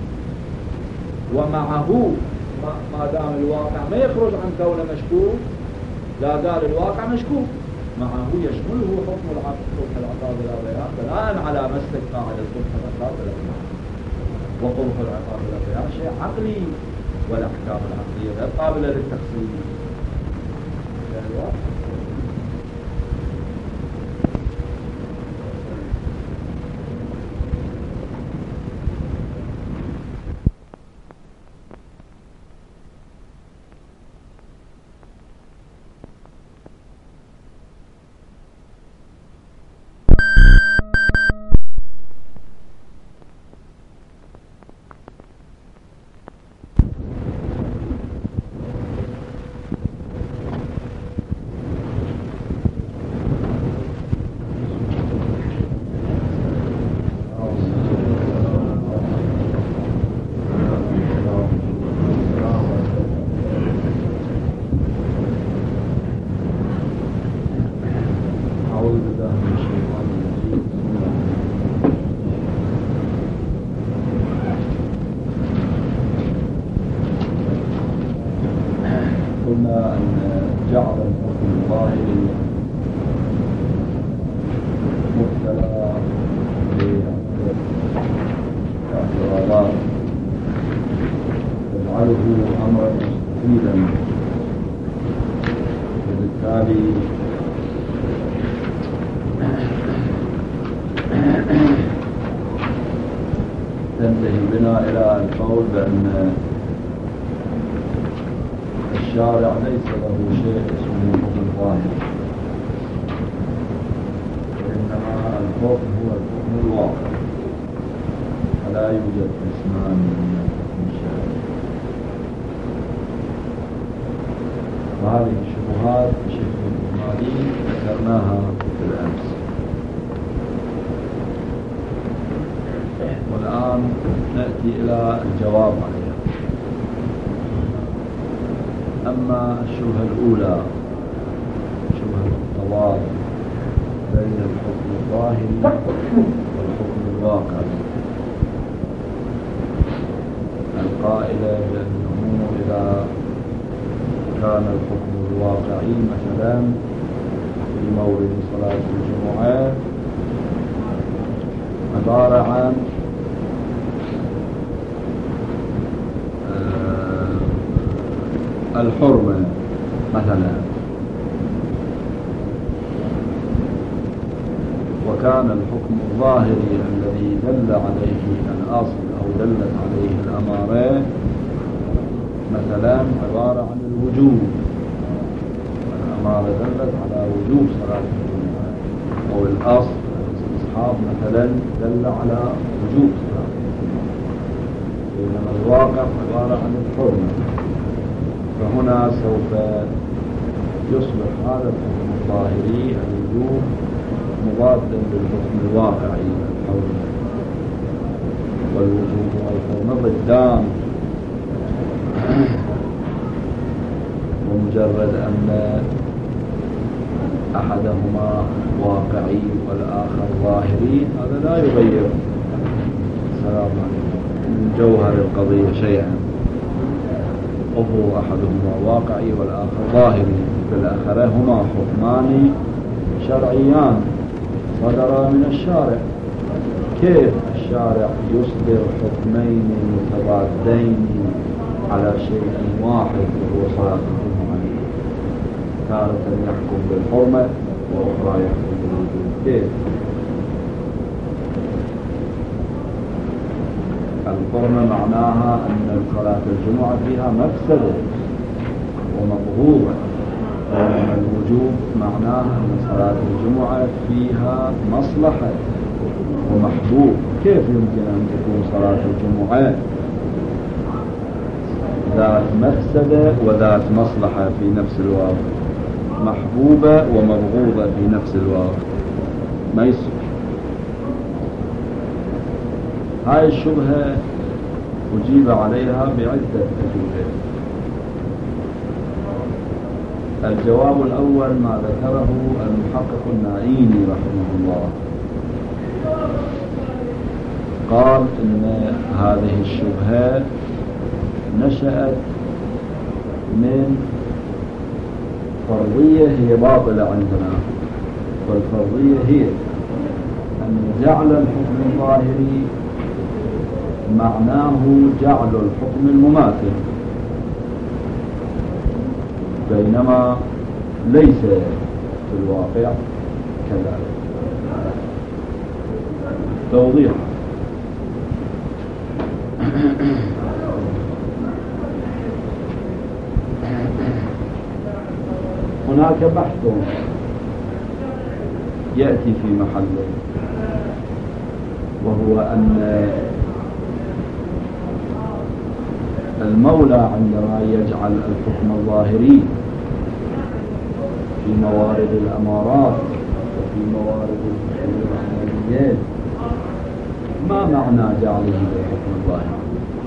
ومعه ما دام الواقع ما يخرج عن كونه مشكوك، لا قال الواقع مشكوك، معه يشمله حكم العقاب بلا بيان بناء على مسلك قاعدة قبح العقاب بلا بيان. وقبح العقاب بلا بيان شيء عقلي، والأحكام العقلية غير قابلة للتخصيص. قلنا أن جعل الحكم الظاهري مبتلى باعتراضات تجعله أمرا مستفيدا، وبالتالي تنتهي بنا إلى القول بأن الشارع ليس له شيء اسمه الحكم الظاهري، وإنما الحكم هو الحكم الواقع، فلا يوجد اسمان من الحكم الشارعي. وهذه الشبهات بشكل إجمالي ذكرناها بالأمس، والآن نأتي إلى الجواب عليها. أما الشبهة الأولى، شبهة التضاد بين الحكم الظاهري والحكم الواقعي، القائلة بأنه إذا كان الحكم الواقعي مثلا في مورد صلاة الجمعة عبارة عن الحرمة مثلا، وكان الحكم الظاهري الذي دل عليه الأصل أو دلت عليه الأمارة مثلا عبارة عن الوجوب، الأمارة دلت على وجوب صلاة الجمعة، أو الأصل الاستصحاب مثلا دل على وجوب صلاة الجمعة، بينما الواقع عبارة عن الحرمة. فهنا سوف يصبح هذا الحكم الظاهري الوجوب مضادا للحكم الواقعي الحرمة، والوجوب والحرمة ضدان، ومجرد أن أحدهما واقعي والآخر ظاهري هذا لا يغير السلام عليكم من جوهر القضية شيئا، وهو أحدهما واقعي والآخر ظاهري، بالآخرة هما حكمان شرعيان صدرا من الشارع. كيف الشارع يصدر حكمين متضادين على شيء واحد وهو صلاة الجمعة؟ تارة يحكم بالحرمة وأخرى يحكم بالوجوب. كيف؟ الحرمة معناها أن صلاة الجمعة فيها مفسدة ومقبوضة، وأما الوجوب معناها أن صلاة الجمعة فيها مصلحة ومحبوب. كيف يمكن أن تكون صلاة الجمعة ذات مفسدة وذات مصلحة في نفس الوقت، محبوبة ومبغوضة في نفس الوقت؟ ما يصير. هاي الشبهة أجيب عليها بعدة أجوبة. الجواب الأول ما ذكره المحقق النعيمي رحمه الله، قال إن هذه الشبهة نشأت من فرضية هي باطلة عندنا، والفرضية هي أن جعل الحكم الظاهري معناه جعل الحكم المماثل، بينما ليس في الواقع كذلك. توضيح: هناك بحث يأتي في محله، وهو أن المولى عندما يجعل الحكم الظاهري في موارد الأمارات وفي موارد العمليات، ما معنى جعله للحكم الظاهري؟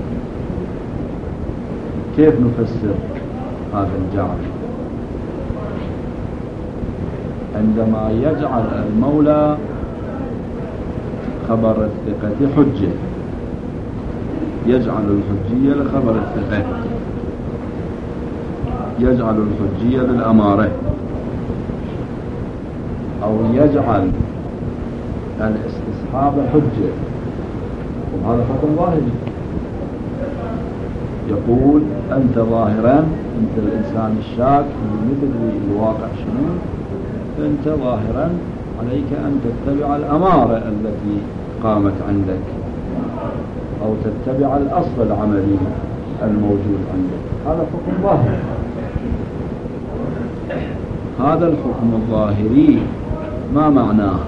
كيف نفسر هذا الجعل؟ عندما يجعل المولى خبر الثقة حجة، يجعل الحجية لخبر الثقة، يجعل الحجية للأمارة، أو يجعل الاستصحاب حجة، وهذا حكم ظاهري. يقول أنت ظاهرا، أنت الإنسان الشاك مثل الواقع شنو، أنت ظاهرا عليك أن تتبع الأمارة التي قامت عندك، أو تتبع الأصل العملي الموجود عندك. هذا حكم ظاهري. هذا الحكم الظاهري ما معناه؟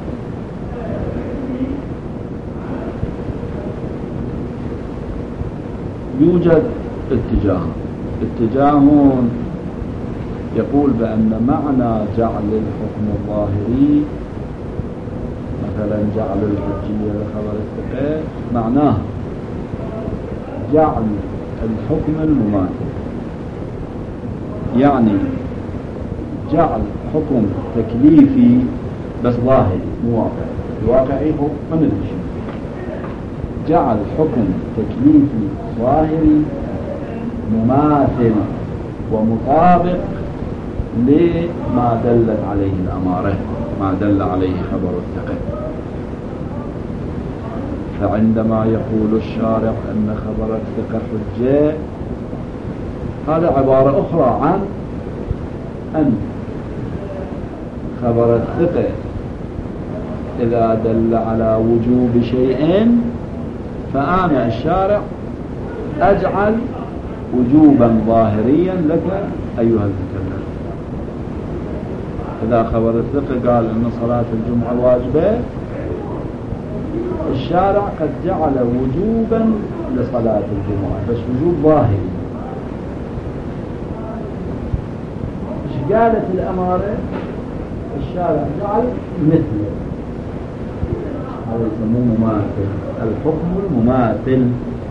يوجد اتجاه اتجاهون يقول بأن معنى جعل الحكم الظاهري مثلا جعل الحجية لخبر الثقة، معناه جعل الحكم المماثل، يعني جعل حكم تكليفي بس ظاهري مو واقعي، الواقعي هو من الشيء، جعل حكم تكليفي ظاهري مماثل ومطابق لما دلت عليه الأمارة، ما دل عليه خبر الثقة. فعندما يقول الشارع أن خبر الثقة حجة، هذا عبارة أخرى عن أن خبر الثقة إذا دل على وجوب شيء فأنا الشارع أجعل وجوبا ظاهريا لك أيها المكلف. إذا خبر الثقة قال أن صلاة الجمعة واجبة، الشارع قد جعل وجوبا لصلاة الجمعة بس وجوب ظاهري. إيش قالت الأمارة؟ الشارع جعل مثله، هذا يسموه مماثل، الحكم المماثل.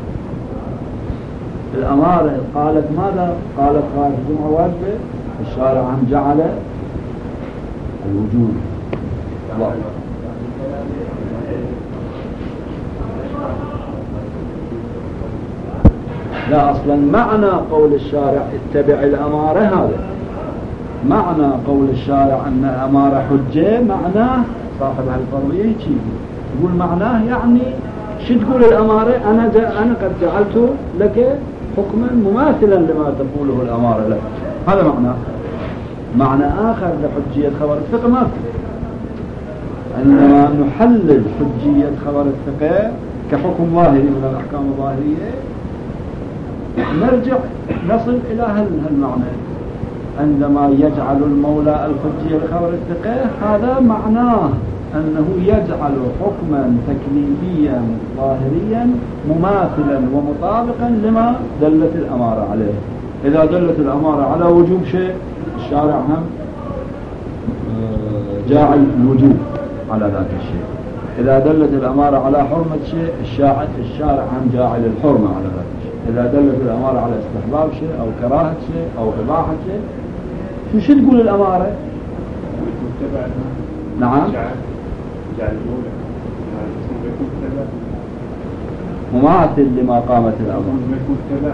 الأمارة قالت ماذا؟ قالت صلاة الجمعة واجبة، الشارع هم جعل الوجوب ظاهر. لا، أصلا معنى قول الشارع اتبع الأمارة، هذا معنى قول الشارع أن الأمارة حجة، معناه صاحب هالفرضية يجي يقول معناه يعني شو تقول الأمارة؟ أنا أنا قد جعلت لك حكما مماثلا لما تقوله الأمارة لك، هذا معناه. معنى آخر لحجية خبر الثقة ما في. عندما نحلل حجية خبر الثقة كحكم ظاهري من الأحكام الظاهرية نرجع نصل إلى هالمعنى. عندما يجعل المولى الحجية لخبر الثقة، هذا معناه أنه يجعل حكما تكليفيا ظاهريا مماثلا ومطابقا لما دلت الأمارة عليه. إذا دلت الأمارة على وجوب شيء، الشارع هم جاعل الوجوب على ذاك الشيء. إذا دلت الأمارة على حرمة شيء، الشارع هم جاعل الحرمة على ذاك الشيء. إذا دلت الأمارة على استحباب شيء أو كراهة شيء أو إباحة شيء، شو شو تقول الأمارة؟ نعم مماثل لما قامت الأمارة.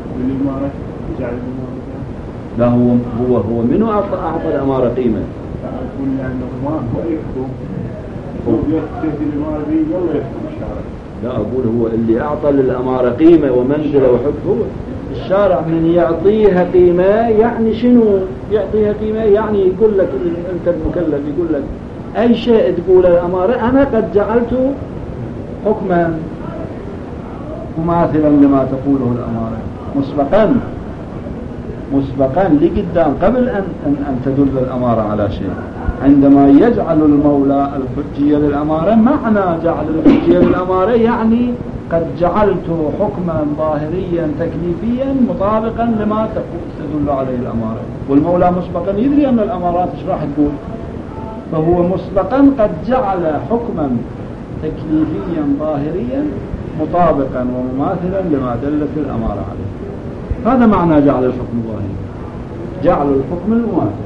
لا هو هو هو منو أعطى أعطى الأمارة قيمة؟ أقول لأنه ما هو يحكم هو يحكم الأمارة دي يلا يحكم الشارع. لا أقول هو اللي أعطى للأمارة قيمة ومنزلة وحكم هو الشارع. من يعطيها قيمة يعني شنو يعطيها قيمة؟ يعني يقول لك أنت المكلف يقول لك أي شيء تقول الأمارة أنا قد جعلته حكما مماثلا لما تقوله الأمارة مسبقا مسبقا لقدام قبل أن, أن, أن تدل الأمارة على شيء. عندما يجعل المولى الحجية للأمارة معنى جعل الحجية للأمارة يعني قد جعلته حكما ظاهريا تكليفيا مطابقا لما تدل عليه الأمارة. والمولى مسبقا يدري أن الأمارات ايش راح تقول، فهو مسبقا قد جعل حكما تكليفيا ظاهريا مطابقا ومماثلا لما دلت الأمارة عليه. هذا معنى جعل الحكم الظاهري، جعل الحكم المماثل.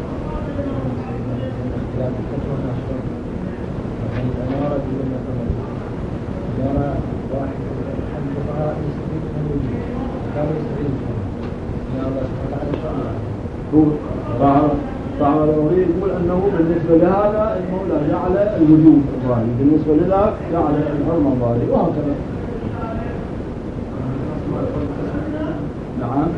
صاحب الأمري يقول أنه بالنسبة لهذا المولى جعل الوجوب الظاهري، بالنسبة لذاك جعل الحرمة الظاهري، وهكذا. نعم.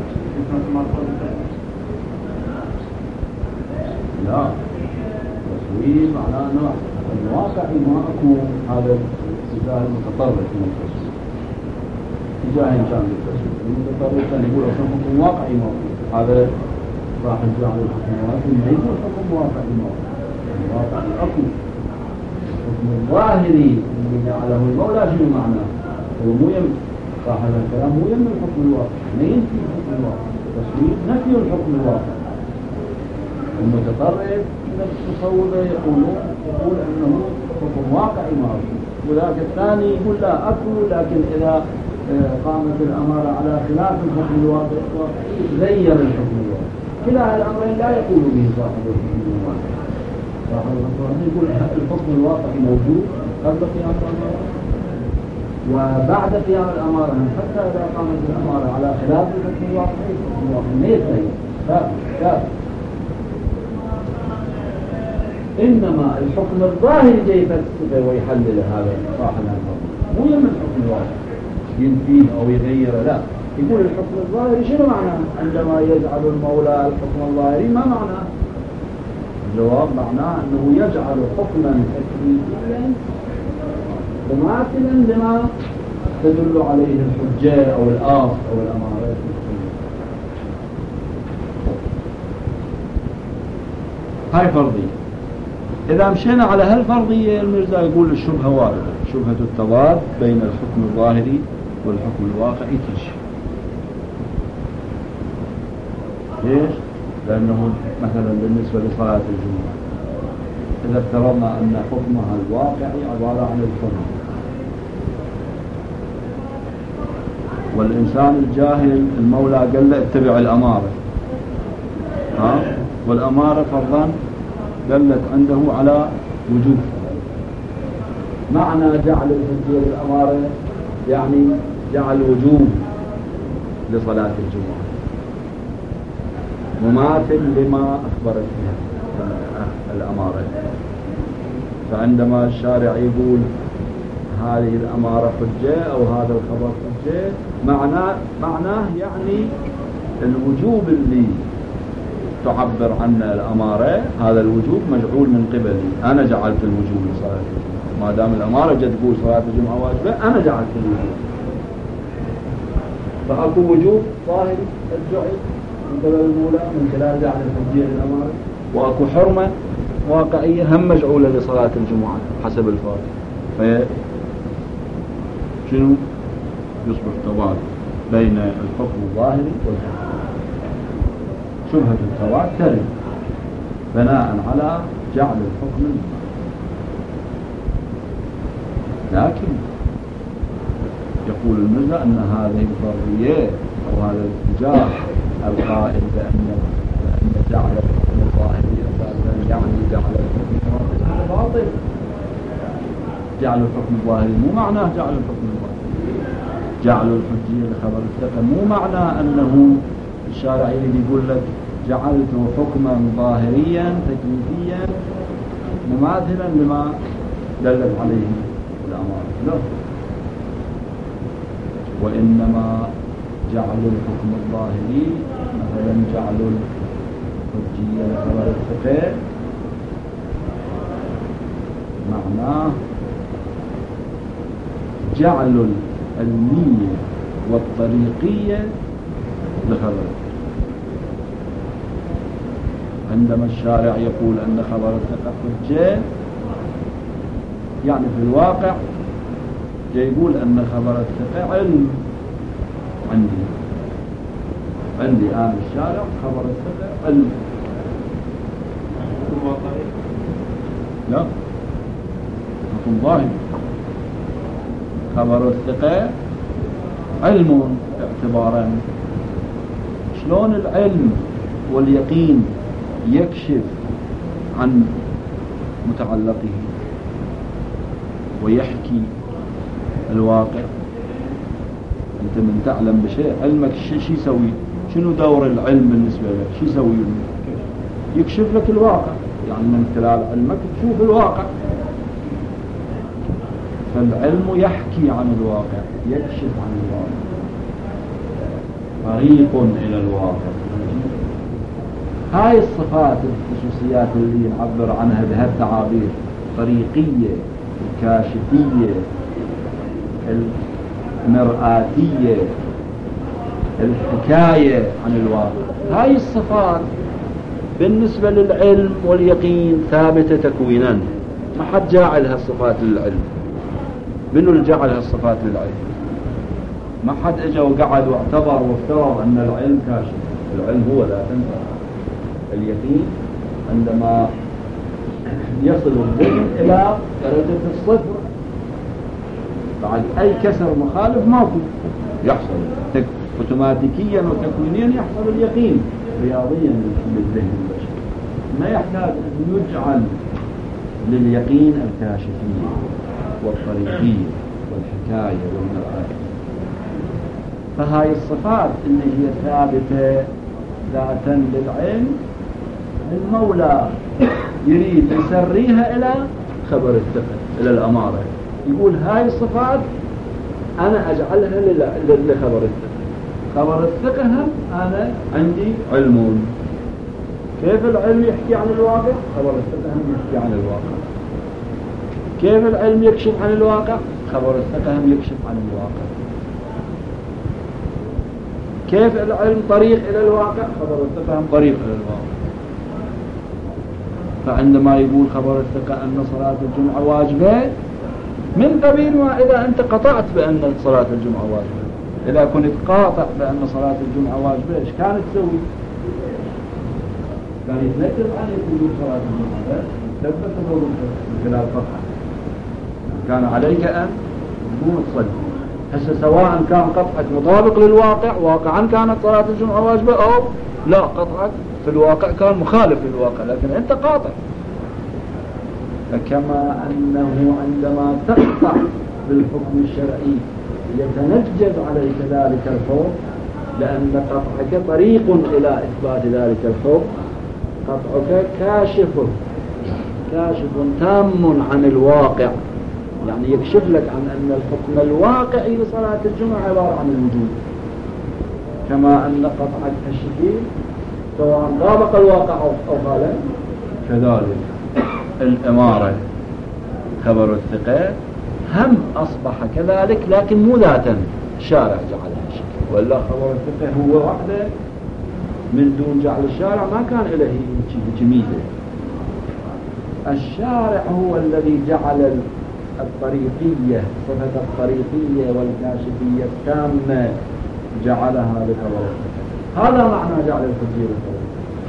لا تصوير معناه أنه الواقع ما أكو هذا الاتجاه المتطرف من التصوير، اتجاه كان للتصوير المتطرف كان يقول أصلا حكم واقعي موجود. هذا راح نجعل الحكم واقعي ما يقول حكم واقعي موجود. الواقع أكو الحكم الظاهري اللي جعله المولى شنو معناه؟ هو مو يم صح هذا الكلام مو يم الحكم الواقع، ما ينفي الحكم الواقع. التصوير نفي الحكم الواقع. المتطرف المتصوفة يقولون يقول أنه حكم واقعي موجود، وذاك الثاني يقول لا أكو، لكن إذا قامت الأمارة على خلاف الحكم الواقعي غير الحكم الواقعي. كلا الأمرين لا يقول به صاحب الحكم الواقعي. صاحب الحكم يقول الحكم الواقعي موجود قبل قيام الأمارة وبعد قيام الأمارة، حتى إذا قامت الأمارة على خلاف الحكم الواقعي الحكم الواقعي ما يتغير. كاف إنما الحكم الظاهري جاي يفلسفه ويحلل هذا صاحب الحكم، مو يم الحكم الواقعي ينفيه أو يغيره. لا، يقول الحكم الظاهري شنو معناه؟ عندما يجعل المولى الحكم الظاهري ما معناه؟ الجواب معناه أنه يجعل حكما تكليفيا مماثلا لما تدل عليه الحجة أو الآص أو الأمارات. هاي فرضية. إذا مشينا على هالفرضية المرزا يقول الشبهة واردة، شبهة التضاد بين الحكم الظاهري والحكم الواقعي تجي. ليش؟ لأنه مثلا بالنسبة لصلاة الجمعة إذا افترضنا أن حكمها الواقعي عبارة عن الحرمة، والإنسان الجاهل المولى قال له اتبع الأمارة، ها؟ والأمارة فرضا دلت عنده على وجوب. معنى جعل الحجية للأمارة يعني جعل وجوب لصلاة الجمعة مماثل لما أخبرت بها الأمارة. فعندما الشارع يقول هذه الأمارة حجة أو هذا الخبر حجة، معناه معناه يعني الوجوب اللي تعبر عنه الأمارة، هذا الوجوب مجعول من قبلي، أنا جعلت الوجوب لصلاة الجمعة. ما دام الأمارة جد تقول صلاة الجمعة واجبة أنا جعلت الوجوب، فأكو وجوب ظاهري الجعل من قبل المولى من خلال جعل الحجية للأمارة، وأكو حرمة واقعية هم مجعولة لصلاة الجمعة حسب الفارق. في شنو يصبح تضاد بين الحكم الظاهري والحكم. شبهة التضاد ترد بناء على جعل الحكم المماثل. لكن يقول المرزا أن هذه الفرضية أو هذا الاتجاه القائل بأن أن جعل الحكم الظاهري أساسا يعني جعل الحكم باطل. جعل الحكم الظاهري مو معناه جعل الحكم الظاهري. جعل الحجية لخبر الثقة مو معناه أنه الشارع يريد يقول لك جعلت حكما ظاهريا تكليفيا مماثلا لما دلت عليه الأمارة، لا، وإنما جعل الحكم الظاهري مثلا جعل الحجية لخبر الثقة معناه جعل العلمية والطريقية لخبر. عندما الشارع يقول أن خبر الثقة حجة يعني في الواقع يقول أن خبر الثقة علم. عندي عندي آن الشارع خبر الثقة علم. لا، حكم ظاهر. خبر الثقة علم اعتبارا. شلون العلم واليقين يكشف عن متعلقه ويحكي الواقع؟ أنت من تعلم بشيء علمك شو يسوي؟ شنو دور العلم بالنسبة لك؟ شو يسوي؟ يكشف لك الواقع، يعني من خلال علمك تشوف الواقع. فالعلم يحكي عن الواقع، يكشف عن الواقع، طريق إلى الواقع. هاي الصفات الخصوصيات اللي نعبر عنها بهالتعابير: طريقية، الكاشفية، المرآتية، الحكاية عن الواقع. هاي الصفات بالنسبة للعلم واليقين ثابتة تكوينا، ما حد جاعل هالصفات للعلم. منو اللي جعل هالصفات للعلم؟ ما حد اجا وقعد واعتبر وافترض ان العلم كاشف. العلم هو، لا تنسى، اليقين عندما يصل الذهن الى درجة الصفر بعد اي كسر مخالف ماكو، يحصل اوتوماتيكيا وتكوينيا، يحصل اليقين رياضيا للذهن البشري. ما يحتاج ان يجعل لليقين الكاشفية والطريقية والحكاية والمرآة. فهاي الصفات اللي هي ثابتة ذاتا للعلم، المولى يريد يسريها إلى خبر الثقة، إلى الأمارة. يقول هاي الصفات أنا أجعلها لخبر الثقة. خبر الثقة هم أنا عندي علم. كيف العلم يحكي عن الواقع؟ خبر الثقة هم يحكي عن الواقع. كيف العلم يكشف عن الواقع؟ خبر الثقة هم يكشف عن الواقع. كيف العلم طريق إلى الواقع؟ خبر الثقة هم طريق إلى الواقع. فعندما يقول خبر الثقة أن صلاة الجمعة واجبة، من قبيل ما إذا أنت قطعت بأن صلاة الجمعة واجبة، إذا كنت قاطع بأن صلاة الجمعة واجبة، إيش كانت تسوي؟ كان يتنكر عليك وجود صلاة الجمعة، ثبت دور من خلال قطعة. كان عليك أن تقوم تصلي. هسه سواء كان قطعك مطابق للواقع، واقعا كانت صلاة الجمعة واجبة، أو لا، قطعك في الواقع كان مخالف للواقع، لكن أنت قاطع. فكما أنه عندما تقطع بالحكم الشرعي يتنجد عليك ذلك الحكم، لأن قطعك طريق إلى إثبات ذلك الحكم. قطعك كاشف كاشف تام عن الواقع، يعني يكشف لك عن أن الحكم الواقعي لصلاة الجمعة عبارة عن الوجود. كما أن قطعك الشكيل سواء طابق الواقع أو خالف، كذلك الإمارة خبر الثقة هم أصبح كذلك، لكن مو ذاتا، الشارع جعلها شكل. ولا خبر الثقة هو وحده من دون جعل الشارع ما كان إليه جميزة. الشارع هو الذي جعل الطريقية، صفة الطريقية والكاشفية التامة، جعلها لخبر الثقة. هذا معنى جعل الحجية للخبر.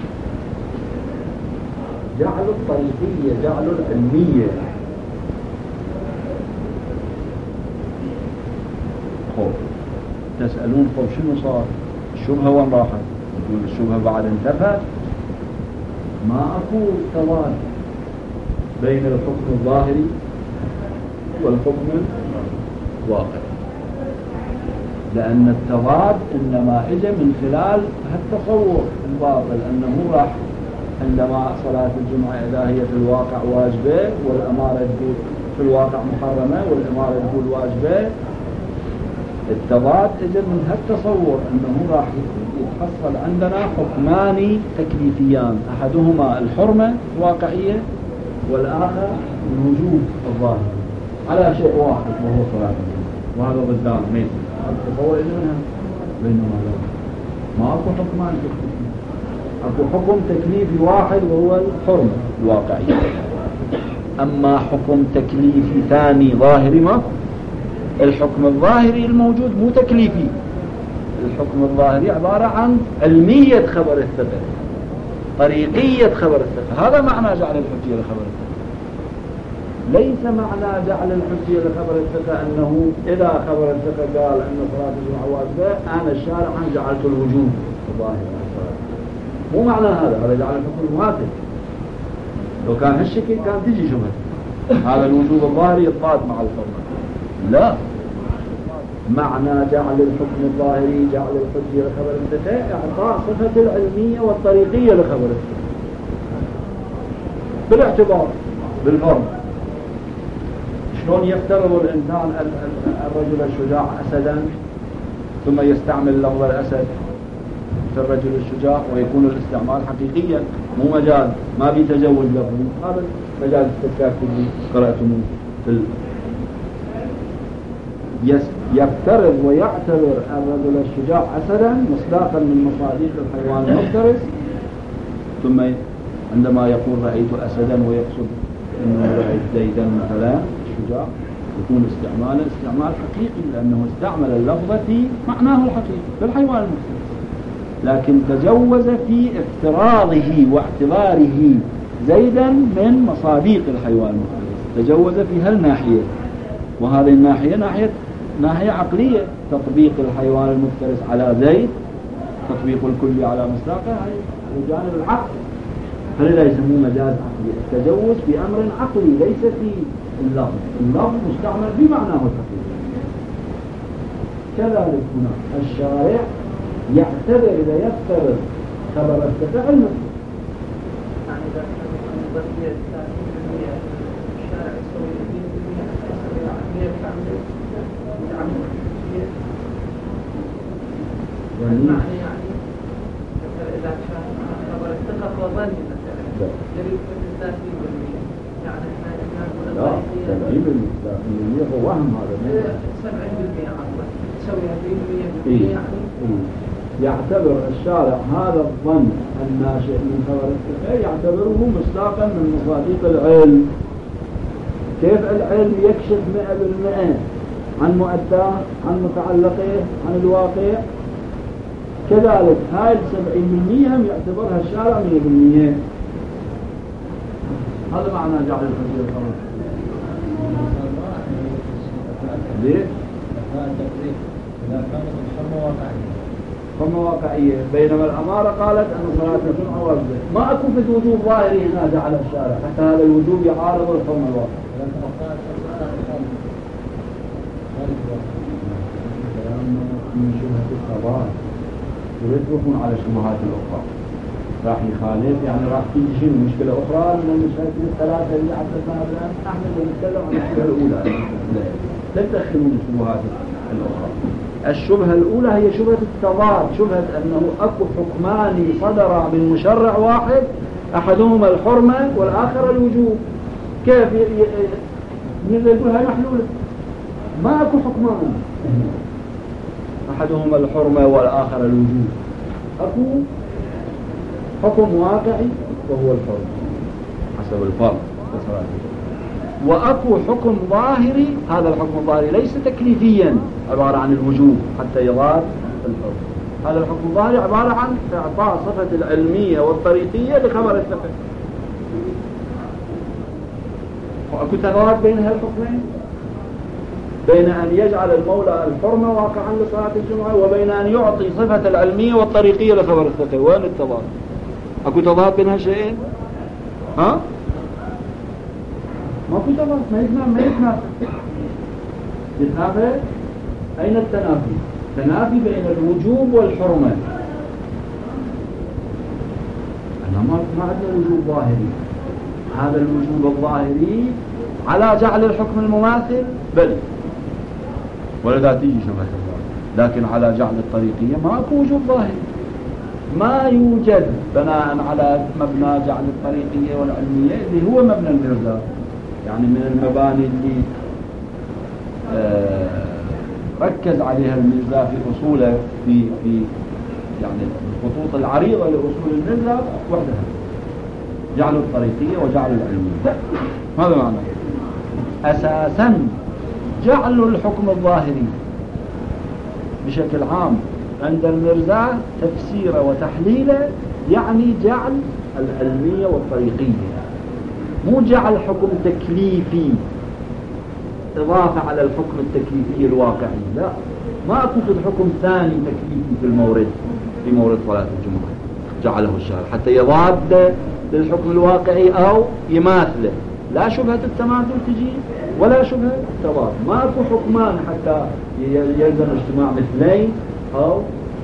جعل الطريقية، جعل العلمية. خوف تسألون خوف شنو صار؟ الشبهة وين راحت؟ يقول الشبهة بعد انتفت، ما أكو تضاد بين الحكم الظاهري والحكم الواقعي، لأن التضاد إنما إجا من خلال التصور الباطل أنه راح عندما صلاة الجمعة إذا هي في الواقع واجبة والأمارة تقول في الواقع محرمة والأمارة تقول واجبة. التضاد إجا من هالتصور أنه راح يتحصل عندنا حكمان تكليفيان، أحدهما الحرمة الواقعية والآخر الوجوب الظاهري على شيء واحد وهو صلاة الجمعة، وهذا ضدان ميت التصور إجا منها. بينما ما أكو حكمان تكليفيان، أكو حكم تكليفي واحد وهو الحرمة الواقعية. أما حكم تكليفي ثاني ظاهري ما الحكم الظاهري الموجود مو تكليفي. الحكم الظاهري عبارة عن علمية خبر الثقة، طريقية خبر الثقة. هذا معنى جعل الحجية لخبر الثقة. ليس معنى جعل الحجية لخبر الثقة أنه إذا خبر الثقة قال أن صلاة الجمعة واجبة أنا الشارع جعلت الوجوب الظاهري. مو معنى هذا، هذا جعل الحكم المماثل. لو كان هالشكل كان تجي شبهة هذا الوجوب الظاهري يضاد مع الحرمة. لا، معنى جعل الحكم الظاهري جعل الحجية لخبر الثقة إعطاء صفة العلمية والطريقية لخبر الثقة بالاعتبار بالفرض. شلون يفترض الإنسان الرجل الشجاع أسدا ثم يستعمل لفظ الأسد في الرجل الشجاع ويكون الاستعمال حقيقيا مو مجاز، ما بيتجوز لفظي. هذا مجاز استفكاك اللي قرأتموه في ال... يفترض ويعتبر الرجل الشجاع أسدا مصداقا من مصادق الحيوان المفترس، ثم عندما يقول رأيت أسدا ويقصد أنه رأيت زيدا مثلا الشجاع يكون استعماله استعمال حقيقي لأنه استعمل اللفظ في معناه الحقيقي في الحيوان المفترس، لكن تجوز في افتراضه واعتباره زيدا من مصادق الحيوان المفترس، تجوز في هالناحية. وهذه الناحية ناحية ناحية عقلية، تطبيق الحيوان المفترس على زيد تطبيق الكل على مصداقه هي الجانب العقلي، فلذا يسموه مجاز عقلي. التجوز في أمر عقلي ليس في اللفظ، اللفظ مستعمل بمعناه الحقيقي. كذلك هنا الشارع يعتبر إذا يفترض خبر الثقة علما. يعني إذا كان البرية الثانية الشارع يسوي اثنين بالمئة يسوي عملية كاملة ويعمل الحجية يعني يعني إذا كان خبر الثقة فظني مثلا يريد كل ثلاثين بالمئة يعني إحنا نقول البرية سبعين بالمئة هو وهم هذا سبعين بالمئة عفوا تسوي أربعين بالمئة يعني يعتبر الشارع هذا الظن الناشئ من خبر الثقة يعتبره مصداقا من مصادق العلم. كيف العلم يكشف مئة بالمئة عن مؤداه عن متعلقه عن الواقع، كذلك هاي السبعين بالمئة هم يعتبرها الشارع مئة بالمئة. هذا معنى جعل الحجية الخبر. ليه؟ إذا كانت الحرمة واقعية حرمة واقعية، بينما الأمارة قالت أن صلاة الجمعة واجبة. ما أكو في وجوب ظاهري هنا جعل الشارع حتى هذا الوجوب يعارض الحرمة الواقعية. من شبهة التضاد يردون على الشبهات الأخرى راح يخالف، يعني راح تيجي شيء مشكلة أخرى من المشاكل الثلاثة اللي عدتنا الآن. نحن نتكلم عن الشبهة الأولى، لا تدخلون الشبهات الأخرى. الشبهة الأولى هي شبهة التضاد، شبهة أنه أكو حكمان صدر من مشرع واحد أحدهما الحرمة والآخر الوجوب. كيف يقول هاي محلولة؟ ما أكو حكمان أحدهما الحرمة والآخر الوجوب، أكو حكم واقعي وهو الحرمة حسب الفرض، وأكو حكم ظاهري. هذا الحكم الظاهري ليس تكليفيا عبارة عن الوجوب حتى يضاد الحكم. هذا الحكم الظاهري عبارة عن إعطاء صفة العلمية والطريقية لخبر الثقة. وأكو تضاد بين هالحكمين، بين أن يجعل المولى الحرمة واقعا لصلاة الجمعة وبين أن يعطي صفة العلمية والطريقية لخبر الثقة. وين التضاد؟ اكو تضاد بين هالشيئين؟ ها؟ ما في تضاد، ما يتنافى ما يتنافى يتنافى. اين التنافي؟ التنافي بين الوجوب والحرمة. احنا ما ما عندنا وجوب ظاهري، هذا الوجوب الظاهري على جعل الحكم المماثل بل ولا ذا تيجي شبهة الله، لكن على جعل الطريقية ما اكو وجوب ظاهري، ما يوجد بناء على مبنى جعل الطريقية والعلمية اللي هو مبنى المرزا، يعني من المباني اللي آه ركز عليها المرزا في أصوله في في يعني الخطوط العريضة لأصول المرزا وحدها جعل الطريقية وجعل العلمية. هذا معنى أساسا جعل الحكم الظاهري بشكل عام عند المرزا تفسيره وتحليله يعني جعل العلمية والطريقية، مو جعل حكم تكليفي إضافة على الحكم التكليفي الواقعي، لا، ما أكو حكم ثاني تكليفي في المورد في مورد صلاة الجمعة جعله الشارع حتى يضاد للحكم الواقعي أو يماثله، لا شبهة التماثل تجي ولا شبهة التضاد، ما أكو حكمان حتى يلزم اجتماع مثلين، أو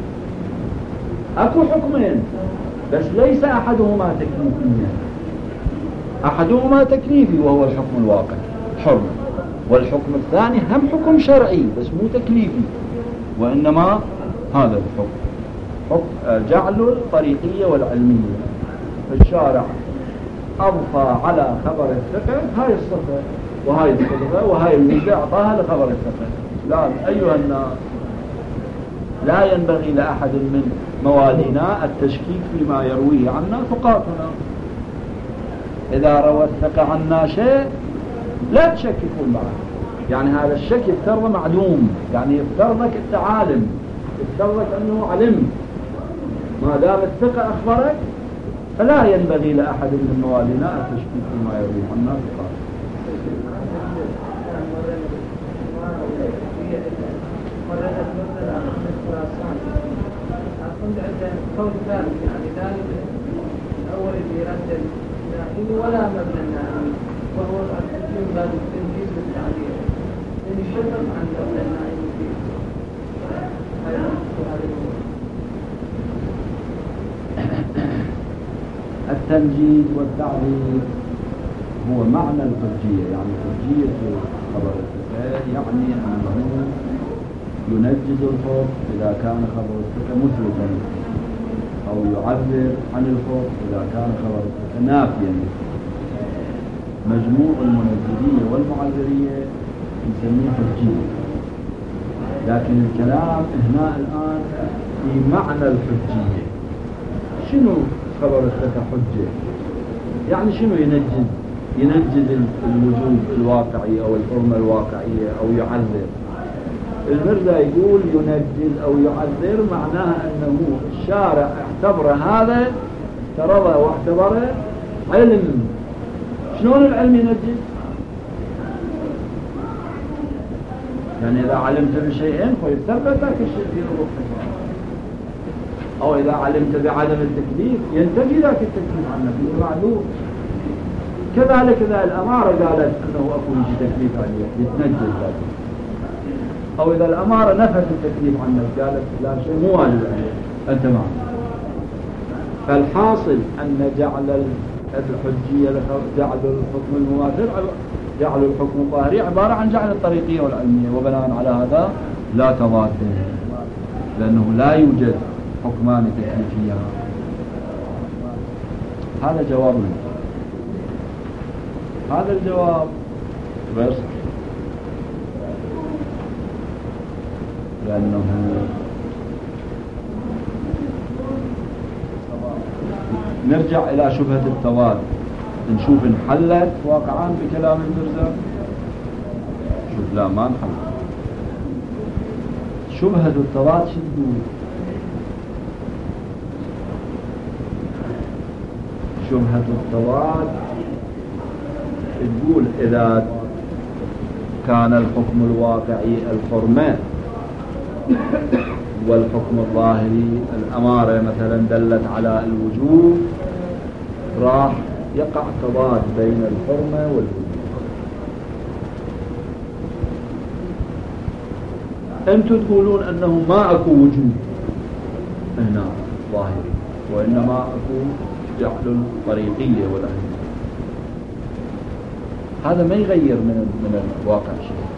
أكو حكمين بس ليس أحدهما تكليفيا، أحدهما تكليفي وهو الحكم الواقعي حرمة، والحكم الثاني هم حكم شرعي بس مو تكليفي، وإنما هذا الحكم حكم جعل الطريقية والعلمية. الشارع أضفى على خبر الثقة هاي الصفة وهاي الصفة وهاي الميزة أعطاها لخبر الثقة. لا أيها الناس، لا ينبغي لأحد من موالينا التشكيك فيما يرويه عنا ثقاتنا، إذا روى الثقة عنا شيء لا تشككون معه، يعني هذا الشك يفترض معلوم، يعني يفترضك أنت عالم، يفترضك أنه علم، ما دام الثقة أخبرك فلا ينبغي لأحد من موالينا التشكيك فيما يرويه عنا ثقات. كنت عند قول ثالث يعني ذلك الأول اللي رد النائم ولا مبنى النائم وهو التسليم بعد التنجيز بالتعبير، يعني شرط عن مبنى النائم فيه التنجيز والتعبير هو معنى الحجية، يعني حجية خبر الثقة يعني أنه ينجز الحكم إذا كان خبر الثقة مثبتا، أو يعبر عن الحكم إذا كان خبر الثقة نافيا. مجموع المنجزية والمعبرية نسميه حجية، لكن الكلام هنا الآن في معنى الحجية. شنو خبر الثقة حجة؟ يعني شنو ينجز؟ ينجز الوجوب الواقعي أو الحرمة الواقعية أو يعذر. المرزا يقول ينجز أو يعذر معناها أنه الشارع اعتبر هذا افترضه واعتبره علم. شلون العلم ينجز؟ يعني إذا علمت بشيئين فيثبت ذاك الشيء في روحك، أو إذا علمت بعدم التكليف ينتفي ذاك التكليف عنه في معلوم. كذلك إذا الأمارة قالت أنه أكو يجي تكليف عليه يتنجز ذاك، أو إذا الأمارة نفت التكليف عنك قالت لا شيء مو واجب عليه أنت معه. فالحاصل أن جعل الحجية جعل الحكم المماثل جعل الحكم الظاهري عبارة عن جعل الطريقية والعلمية، وبناء على هذا لا تضاد، لأنه لا يوجد حكمان تكليفيان. هذا جوابنا، هذا الجواب بس، لأنه نرجع إلى شبهة التضاد نشوف انحلت واقعا بكلام المرزا. شوف لا ما انحلت شبهة التضاد. شو تقول؟ شبهة التضاد تقول إذا كان الحكم الواقعي الحرمة والحكم الظاهري الأمارة مثلا دلت على الوجوب، راح يقع تضاد بين الحرمة والوجوب. أنتم تقولون أنه ما أكو وجوب هنا ظاهري، وإنما أكو جعل الطريقية والأهمية. هذا ما يغير من من الواقع شيء.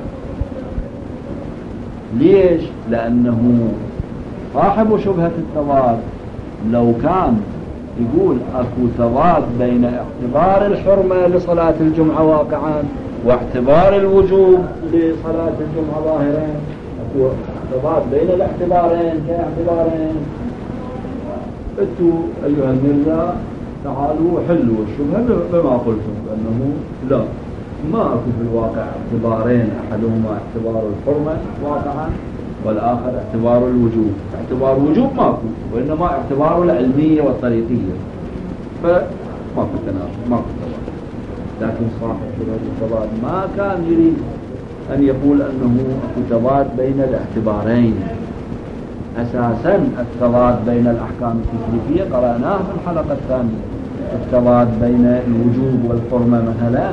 ليش؟ لأنه صاحب شبهة التضاد لو كان يقول أكو تضاد بين اعتبار الحرمة لصلاة الجمعة واقعا واعتبار الوجوب لصلاة الجمعة ظاهرا، أكو تضاد بين الاعتبارين كاعتبارين، انتوا أيها المرزا تعالوا حلوا الشبهة بما قلتم، لأنه لا، ما أكو في الواقع اعتبارين، أحدهما اعتبار الحرمة واقعا والآخر اعتبار الوجوب. اعتبار وجوب ماكو، وإنما اعتبار العلمية والطريقية، فماكو تناقض، ماكو تضاد. لكن صاحب شبهة التضاد ما كان يريد أن يقول أنه أكو تضاد بين الاعتبارين. أساسا التضاد بين الأحكام التكليفية قرأناه في الحلقة الثانية، التضاد بين الوجوب والحرمة مثلا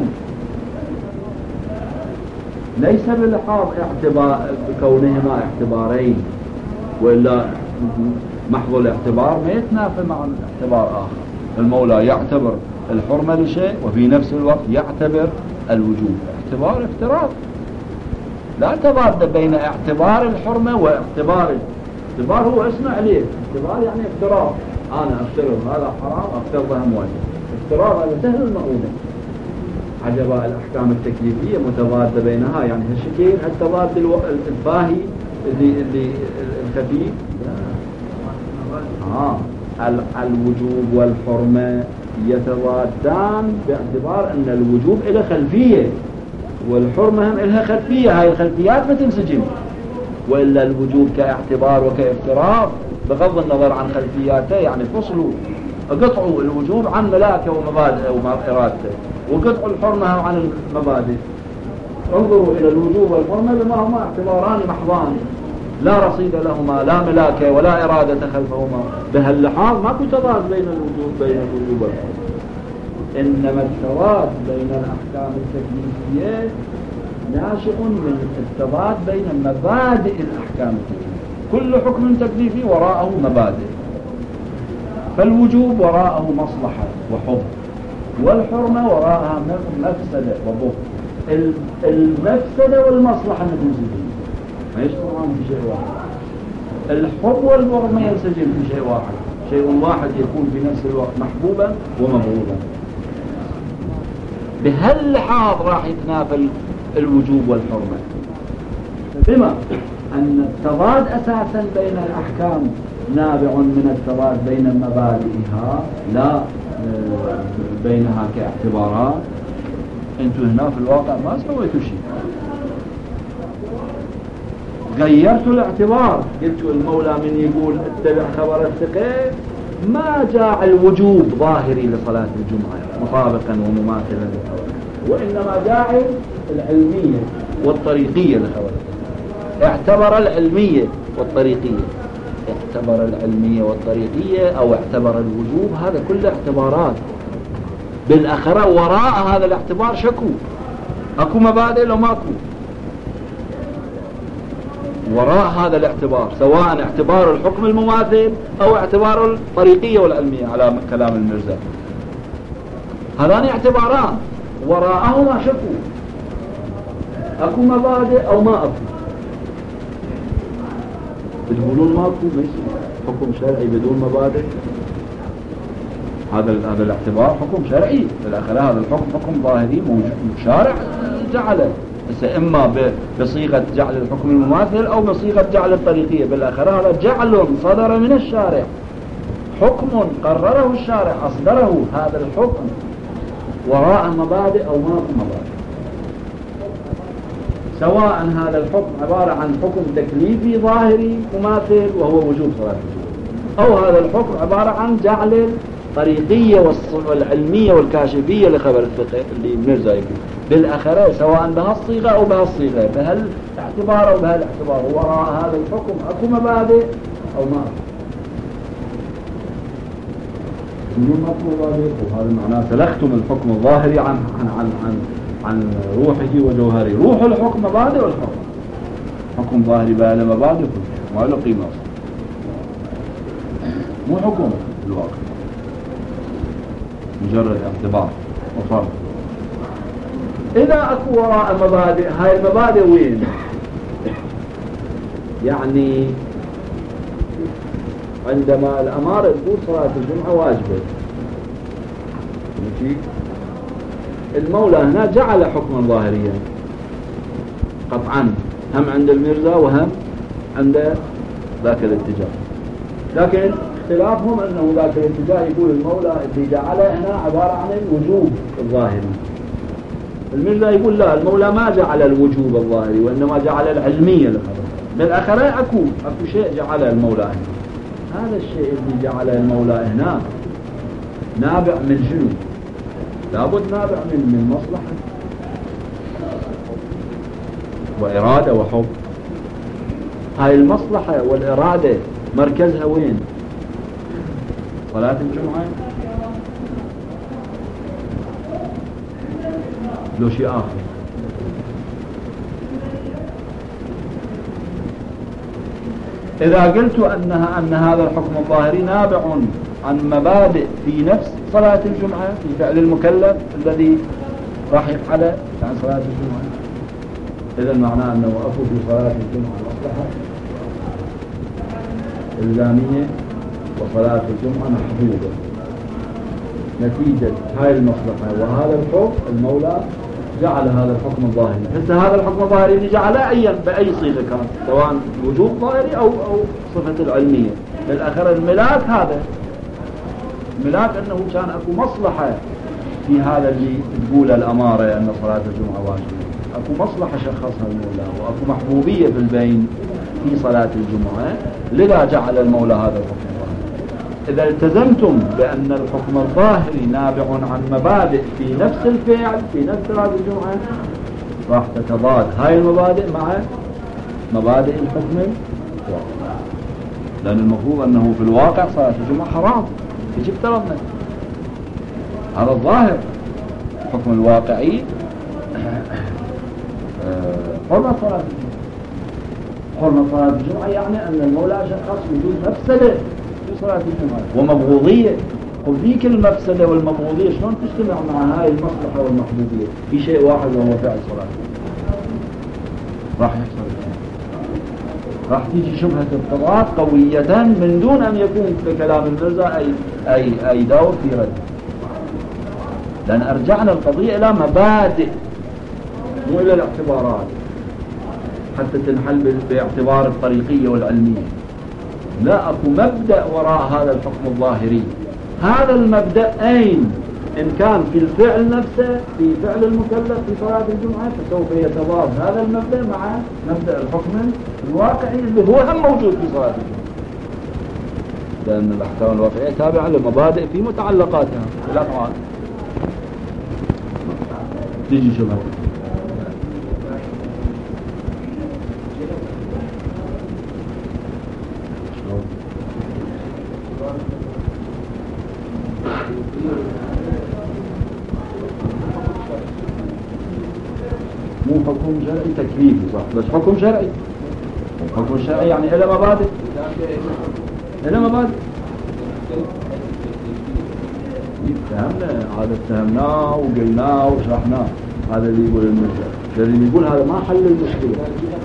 ليس بلحاظ اعتبار بكونهما اعتبارين، وإلا محض الاعتبار ما يتنافى مع الاعتبار آخر. المولى يعتبر الحرمة لشيء وفي نفس الوقت يعتبر الوجوب، اعتبار افتراض، لا تضاد بين اعتبار الحرمة واعتبار. اعتبار هو اسمع عليه، اعتبار يعني افتراض، أنا أفترض هذا حرام أفترضه واجب، افتراض هذا سهل المؤونة. عجب الأحكام التكليفية متضادة بينها، يعني هالشكل هالتضاد الفاهي اللي اللي الخفيف. آه الوجوب والحرمة يتضادان باعتبار أن الوجوب له خلفية والحرمة هم لها خلفية، هاي الخلفيات ما تنسجم. وإلا الوجوب كاعتبار وكافتراض بغض النظر عن خلفياته، يعني فصلوا قطعوا الوجوب عن ملاكه ومبادئه وإرادته، وقطعوا الحرمة عن المبادئ. انظروا إلى الوجوب والحرمة بما هما اعتباران محضان لا رصيد لهما، لا ملاكه ولا إرادة خلفهما. بهاللحاظ ماكو تضاد بين الوجوب بين الوجوب والحرمة. إنما التضاد بين الأحكام التكليفية ناشئ من التضاد بين مبادئ الأحكام التكليفية. كل حكم تكليفي وراءه مبادئ، فالوجوب وراءه مصلحة وحب، والحرمة وراءها مفسدة وضغط. المفسدة والمصلحة متنسجمين، ما يشتغلون في شيء واحد. الحب والبغض ما ينسجم في شيء واحد، شيء واحد يكون في نفس الوقت محبوبا ومبغوضا. بهاللحاظ راح يتنافى الوجوب والحرمة، بما أن التضاد أساسا بين الأحكام نابع من التضاد بين مبادئها لا بينها كاعتبارات. انتوا هنا في الواقع ما سويتوا شيء، غيرتوا الاعتبار. قلتوا المولى من يقول اتبع خبر الثقة ما جاء الوجوب ظاهري لصلاة الجمعة مطابقا ومماثلا للخبر، وإنما جاء العلمية والطريقية لخبر الثقة. اعتبر العلمية والطريقية، اعتبر العلمية والطريقية أو اعتبر الوجوب، هذا كله اعتبارات. بالأخرى وراء هذا الاعتبار شكو، أكو مبادئ لو ماكو وراء هذا الاعتبار، سواء اعتبار الحكم المماثل أو اعتبار الطريقية والعلمية على كلام المرزا. هذان اعتباران وراءهما شكو، أكو مبادئ أو ما أكو. تقولون ماكو ما يصير حكم شرعي بدون مبادئ. هذا هذا الاعتبار حكم شرعي، بالاخره هذا الحكم حكم ظاهري موجود شارع جعله، اما بصيغه جعل الحكم المماثل او بصيغه جعل الطريقيه. بالاخره هذا جعل صدر من الشارع، حكم قرره الشارع اصدره. هذا الحكم وراء مبادئ او ما مبادئ، سواء هذا الحكم عباره عن حكم تكليفي ظاهري مماثل وهو وجوب صلاه الجمعه، او هذا الحكم عباره عن جعل الطريقية والعلمية والكاشفية لخبر الفقه اللي المرزا يقول. بالأخرى سواء بهالصيغة أو بهالصيغة، بهالاعتبار أو بهالاعتبار، وراء هذا الحكم أكو مبادئ أو ما. بدون مفروض ذلك، وهذا معناه سلختم الحكم الظاهري عن عن عن عن, عن روحه وجوهره. روح الحكم مبادئ والحكم حكم ظاهري بقى له مبادئ ما له قيمة أصلا، مو حكم في الواقع، مجرد اعتبار وفرض. إذا أكو وراء مبادئ، هاي المبادئ وين؟ يعني عندما الأمارة تقول صلاة الجمعة واجبة، المولى هنا جعل حكما ظاهريا قطعا، هم عند الميرزا وهم عند ذاك الاتجاه. لكن اختلافهم أنه ذاك الاتجاه يقول المولى اللي جعله هنا عبارة عن الوجوب الظاهري، الميرزا يقول لا، المولى ما جعل الوجوب الظاهري وإنما جعل العلمية للخبر. بالآخرين أكو أكو شيء جعله المولى هنا، هذا الشيء اللي جعله المولى هنا نابع من شنو؟ لابد نابع من من مصلحة وإرادة وحب. هاي المصلحة والإرادة مركزها وين؟ صلاة الجمعة لو شيء آخر؟ إذا قلت أنها أن هذا الحكم الظاهري نابع عن مبادئ في نفس صلاة الجمعة، في فعل المكلف الذي راح يفعله عن صلاة الجمعة، إذا معناه أنه وقفوا في صلاة الجمعة مصلحة إلزامية وصلاة الجمعة محدودة. نتيجة هاي المصلحة وهذا الحكم المولى جعل هذا الحكم الظاهري. هسه هذا الحكم الظاهري اللي جعله أي بأي صيغة كان، سواء وجوب ظاهري أو أو صفة العلمية. بالآخر الملاك هذا ملاك أنه كان أكو مصلحة في هذا اللي تقول الأمارة أن صلاة الجمعة واجبة، أكو مصلحة شخصها المولى وأكو محبوبية في البين في صلاة الجمعة، لذا جعل المولى هذا الحكم الظاهري. إذا التزمتم بأن الحكم الظاهري نابع عن مبادئ في نفس الفعل في نفس صلاة الجمعة، راح تتضاد هاي المبادئ مع مبادئ الحكم الواقع، لأن المفروض أنه في الواقع صلاة الجمعة حرام، يجب افترضنا هذا الظاهر. الحكم الواقعي حرمة صلاة الجمعة، حرمة صلاة الجمعة يعني أن المولى شخص وجود مفسدة في صلاة الجمعة ومبغوضية. وذيك المفسدة والمبغوضية شلون تجتمع مع هاي المصلحة والمحبوبية في شيء واحد وهو فعل صلاة؟ راح يحصل، راح تيجي شبهة التضاد قوية من دون أن يكون في كلام المرزا أي أي أي دور في رد، لأن أرجعنا القضية إلى مبادئ مو إلى الاعتبارات حتى تنحل باعتبار الطريقية والعلمية. لا، أكو مبدأ وراء هذا الحكم الظاهري. هذا المبدأ أين؟ إن كان في الفعل نفسه في فعل المكلف في صلاة الجمعة فسوف يتضاد هذا المبدأ مع مبدأ الحكم الواقعي اللي هو هم موجود في صلاة الجمعة، لأن الأحكام الواقعية تابعة لمبادئ في متعلقاتها في الأفعال. تيجي شبهة مو حكم شرعي تكليفي صح، بس حكم شرعي. حكم شرعي يعني إلى مبادئ، إلى مبادئ. فهمنا هذا، اتهمناه وقلناه وشرحناه. هذا اللي يقول المرجع، الذي يقول هذا ما حل المشكلة.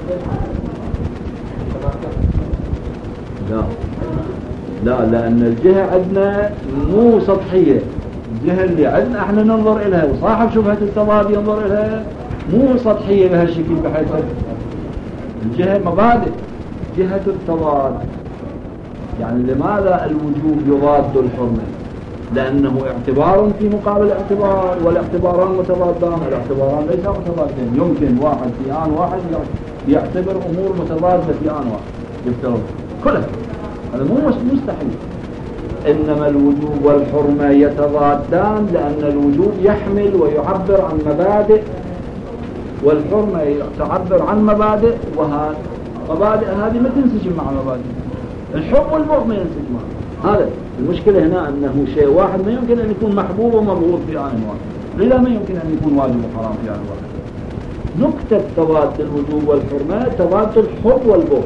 لا لا، لأن الجهة عندنا مو سطحية، الجهة اللي عندنا احنا ننظر إليها وصاحب شبهة التضاد ينظر إليها مو سطحية بهالشكل، بحيث الجهة مبادئ. جهة التضاد يعني لماذا الوجوب يضاد الحرمة؟ لأنه اعتبار في مقابل اعتبار، والاعتباران متضادان، الاعتباران ليس متضادين. يمكن واحد في آن واحد يعتبر أمور متضادة في آن واحد يفترض كلها، هذا مو مستحيل. إنما الوجوب والحرمة يتضادان، لأن الوجوب يحمل ويعبر عن مبادئ والحرمة تعبر عن مبادئ، وهذه مبادئ هذه ما تنسجم مع مبادئ. الحب والبغض ما ينسجم معها. هذا المشكلة هنا أنه شيء واحد ما يمكن أن يكون محبوب ومبغوض في آن واحد، لذا ما يمكن أن يكون واجب وحرام في آن واحد. نقطة تضاد الوجوب والحرمة تضاد الحب والبغض.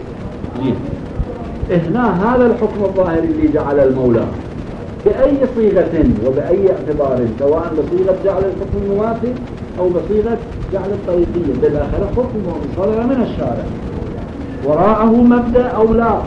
هنا هذا الحكم الظاهري اللي جعل المولى بأي صيغة وبأي اعتبار، سواء بصيغة جعل الحكم المماثل أو بصيغة جعل الطريقية، بالآخرة حكم صدر من الشارع وراءه مبدأ أو لا.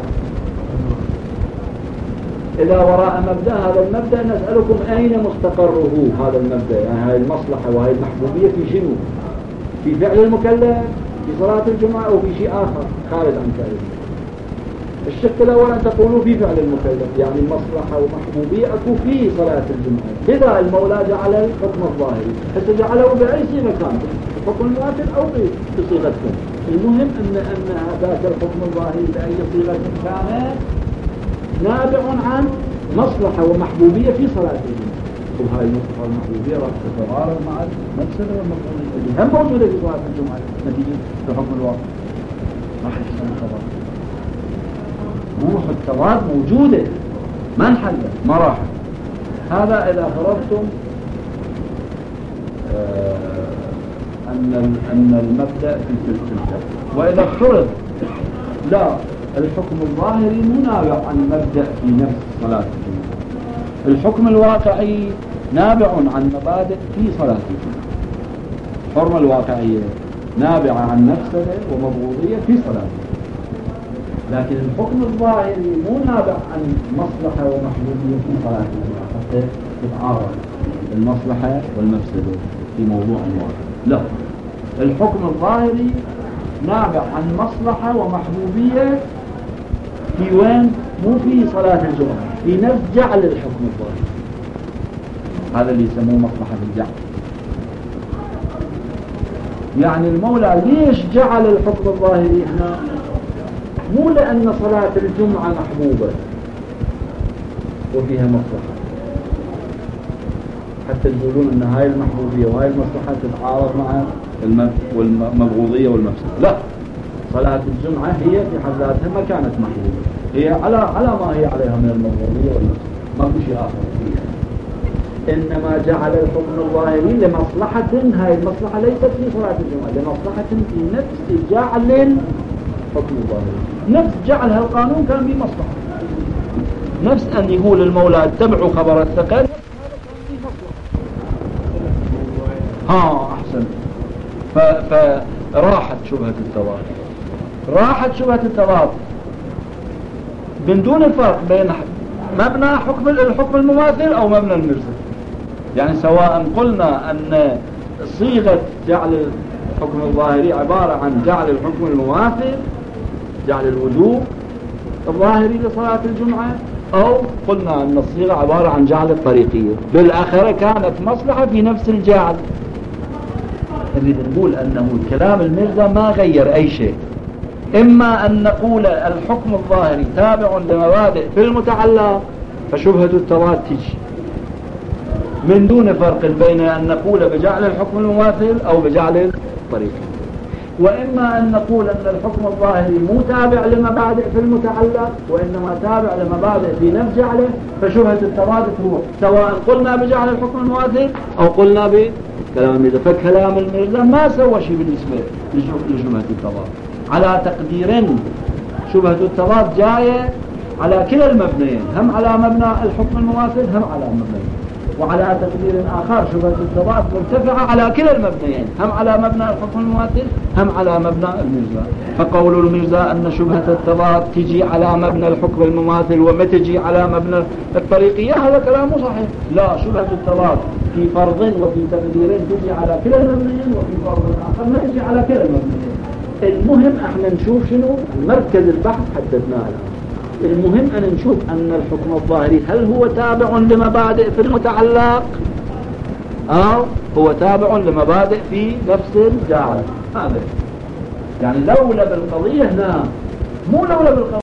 إذا وراء مبدأ، هذا المبدأ نسألكم أين مستقره هذا المبدأ، يعني هذه المصلحة وهذه المحبوبية في شنو؟ في فعل المكلف، في صلاة الجمعة، أو في شيء آخر خارج عن فعل المكلف. الشق الأول أن تقولوا في فعل المكلف، يعني المصلحة ومحبوبية أكو في صلاة الجمعة، لذا المولى جعل الحكم الظاهري، حتى جعله بأي صيغة كان، الحكم المماثل أو بصيغتكم. المهم أن أن ذاك الحكم الظاهري بأي صيغة كان نابع عن مصلحة ومحبوبية في صلاة الجمعة، وهاي المصلحة والمحبوبية راح تتضارب مع المفسدة والمفعولية اللي هم موجودة في صلاة الجمعة نتيجة الحكم الواقع. راح يحصل التضاد، روح التضاد موجودة ما انحلت ما راحت. هذا إذا فرضتم آه أن أن المبدأ في السلسلة، وإذا فرض لا الحكم الظاهري منابع عن مبدأ في نفس صلاة الجمعة، الحكم الواقعي نابع عن مبادئ في صلاة الجمعة. الحرمة الواقعية نابعة عن مفسدة ومبغوضية في صلاة الجمعة، لكن الحكم الظاهري مو نابع عن مصلحة ومحبوبية في صلاة الجمعة حتى تتعارض المصلحة والمفسدة في موضوع واحد. لا، الحكم الظاهري نابع عن مصلحة ومحبوبية في وين؟ مو في صلاة الجمعة، في نفس جعل الحكم الظاهري، هذا اللي يسموه مصلحة الجعل. يعني المولى ليش جعل الحكم الظاهري هنا؟ مو لأن صلاة الجمعة محبوبة وفيها مصلحة حتى تقولون أن هاي المحبوبية وهاي المصلحة تتعارض مع المبغوضية والمفسدة، لا، صلاة الجمعة هي في حد ذاتها ما كانت محبوبة، هي على على ما هي عليها من المبغوضية والمفسدة، ما في شيء آخر فيها. إنما جعل الحكم الظاهري لمصلحة، هاي المصلحة ليست في صلاة الجمعة، لمصلحة في نفس جعل الحكم الظاهري، نفس جعل هالقانون كان به مصلحة، نفس أن يقول المولى اتبعوا خبر الثقل، ها أحسن. فراحت شبهة التضاد، راحت شبهة التضاد من دون الفرق بين مبنى حكم الحكم المماثل أو مبنى المرسل. يعني سواء قلنا أن صيغة جعل الحكم الظاهري عبارة عن جعل الحكم المماثل، جعل الوجوب الظاهري لصلاة الجمعة، أو قلنا أن الصيغة عبارة عن جعل الطريقية، بالآخرة كانت مصلحة في نفس الجعل. نريد نقول أنه الكلام المرزا ما غير أي شيء، إما أن نقول الحكم الظاهري تابع لمبادئ في المتعلق فشبهة التضاد تجي من دون فرق بين أن نقول بجعل الحكم المماثل أو بجعل الطريقي، وإما أن نقول أن الحكم الظاهري مو تابع لمبادئ في المتعلق وإنما تابع لمبادئ في نفس جعله فشبهة التضاد تروح، سواء قلنا بجعل الحكم المماثل أو قلنا بكلام المرزا. فكلام المرزا ما سوى شيء بالنسبة لشبهة التضاد، على تقدير شبهة التضاد جاية على كلا المبنيين، هم على مبنى الحكم المماثل هم على مبنى، وعلى تقدير آخر شبهة التضاد مرتفعة على كلا المبنيين، هم على مبنى الحكم المماثل هم على مبنى المرزا. فقول المرزا أن شبهة التضاد تجي على مبنى الحكم المماثل وما تجي على مبنى الطريقية هذا كلام صحيح. لا، شبهة التضاد في فرض وفي تقدير تجي على كلا المبنيين، وفي فرض آخر ما تجي على كلا المبنيين. المهم احنا نشوف شنو مركز البحث حددناه الآن. المهم أن نشوف أن الحكم الظاهري هل هو تابع لمبادئ في المتعلق أو هو تابع لمبادئ في نفس الجعل. هذا يعني لولا بالقضية هنا، مو لولا بالقضية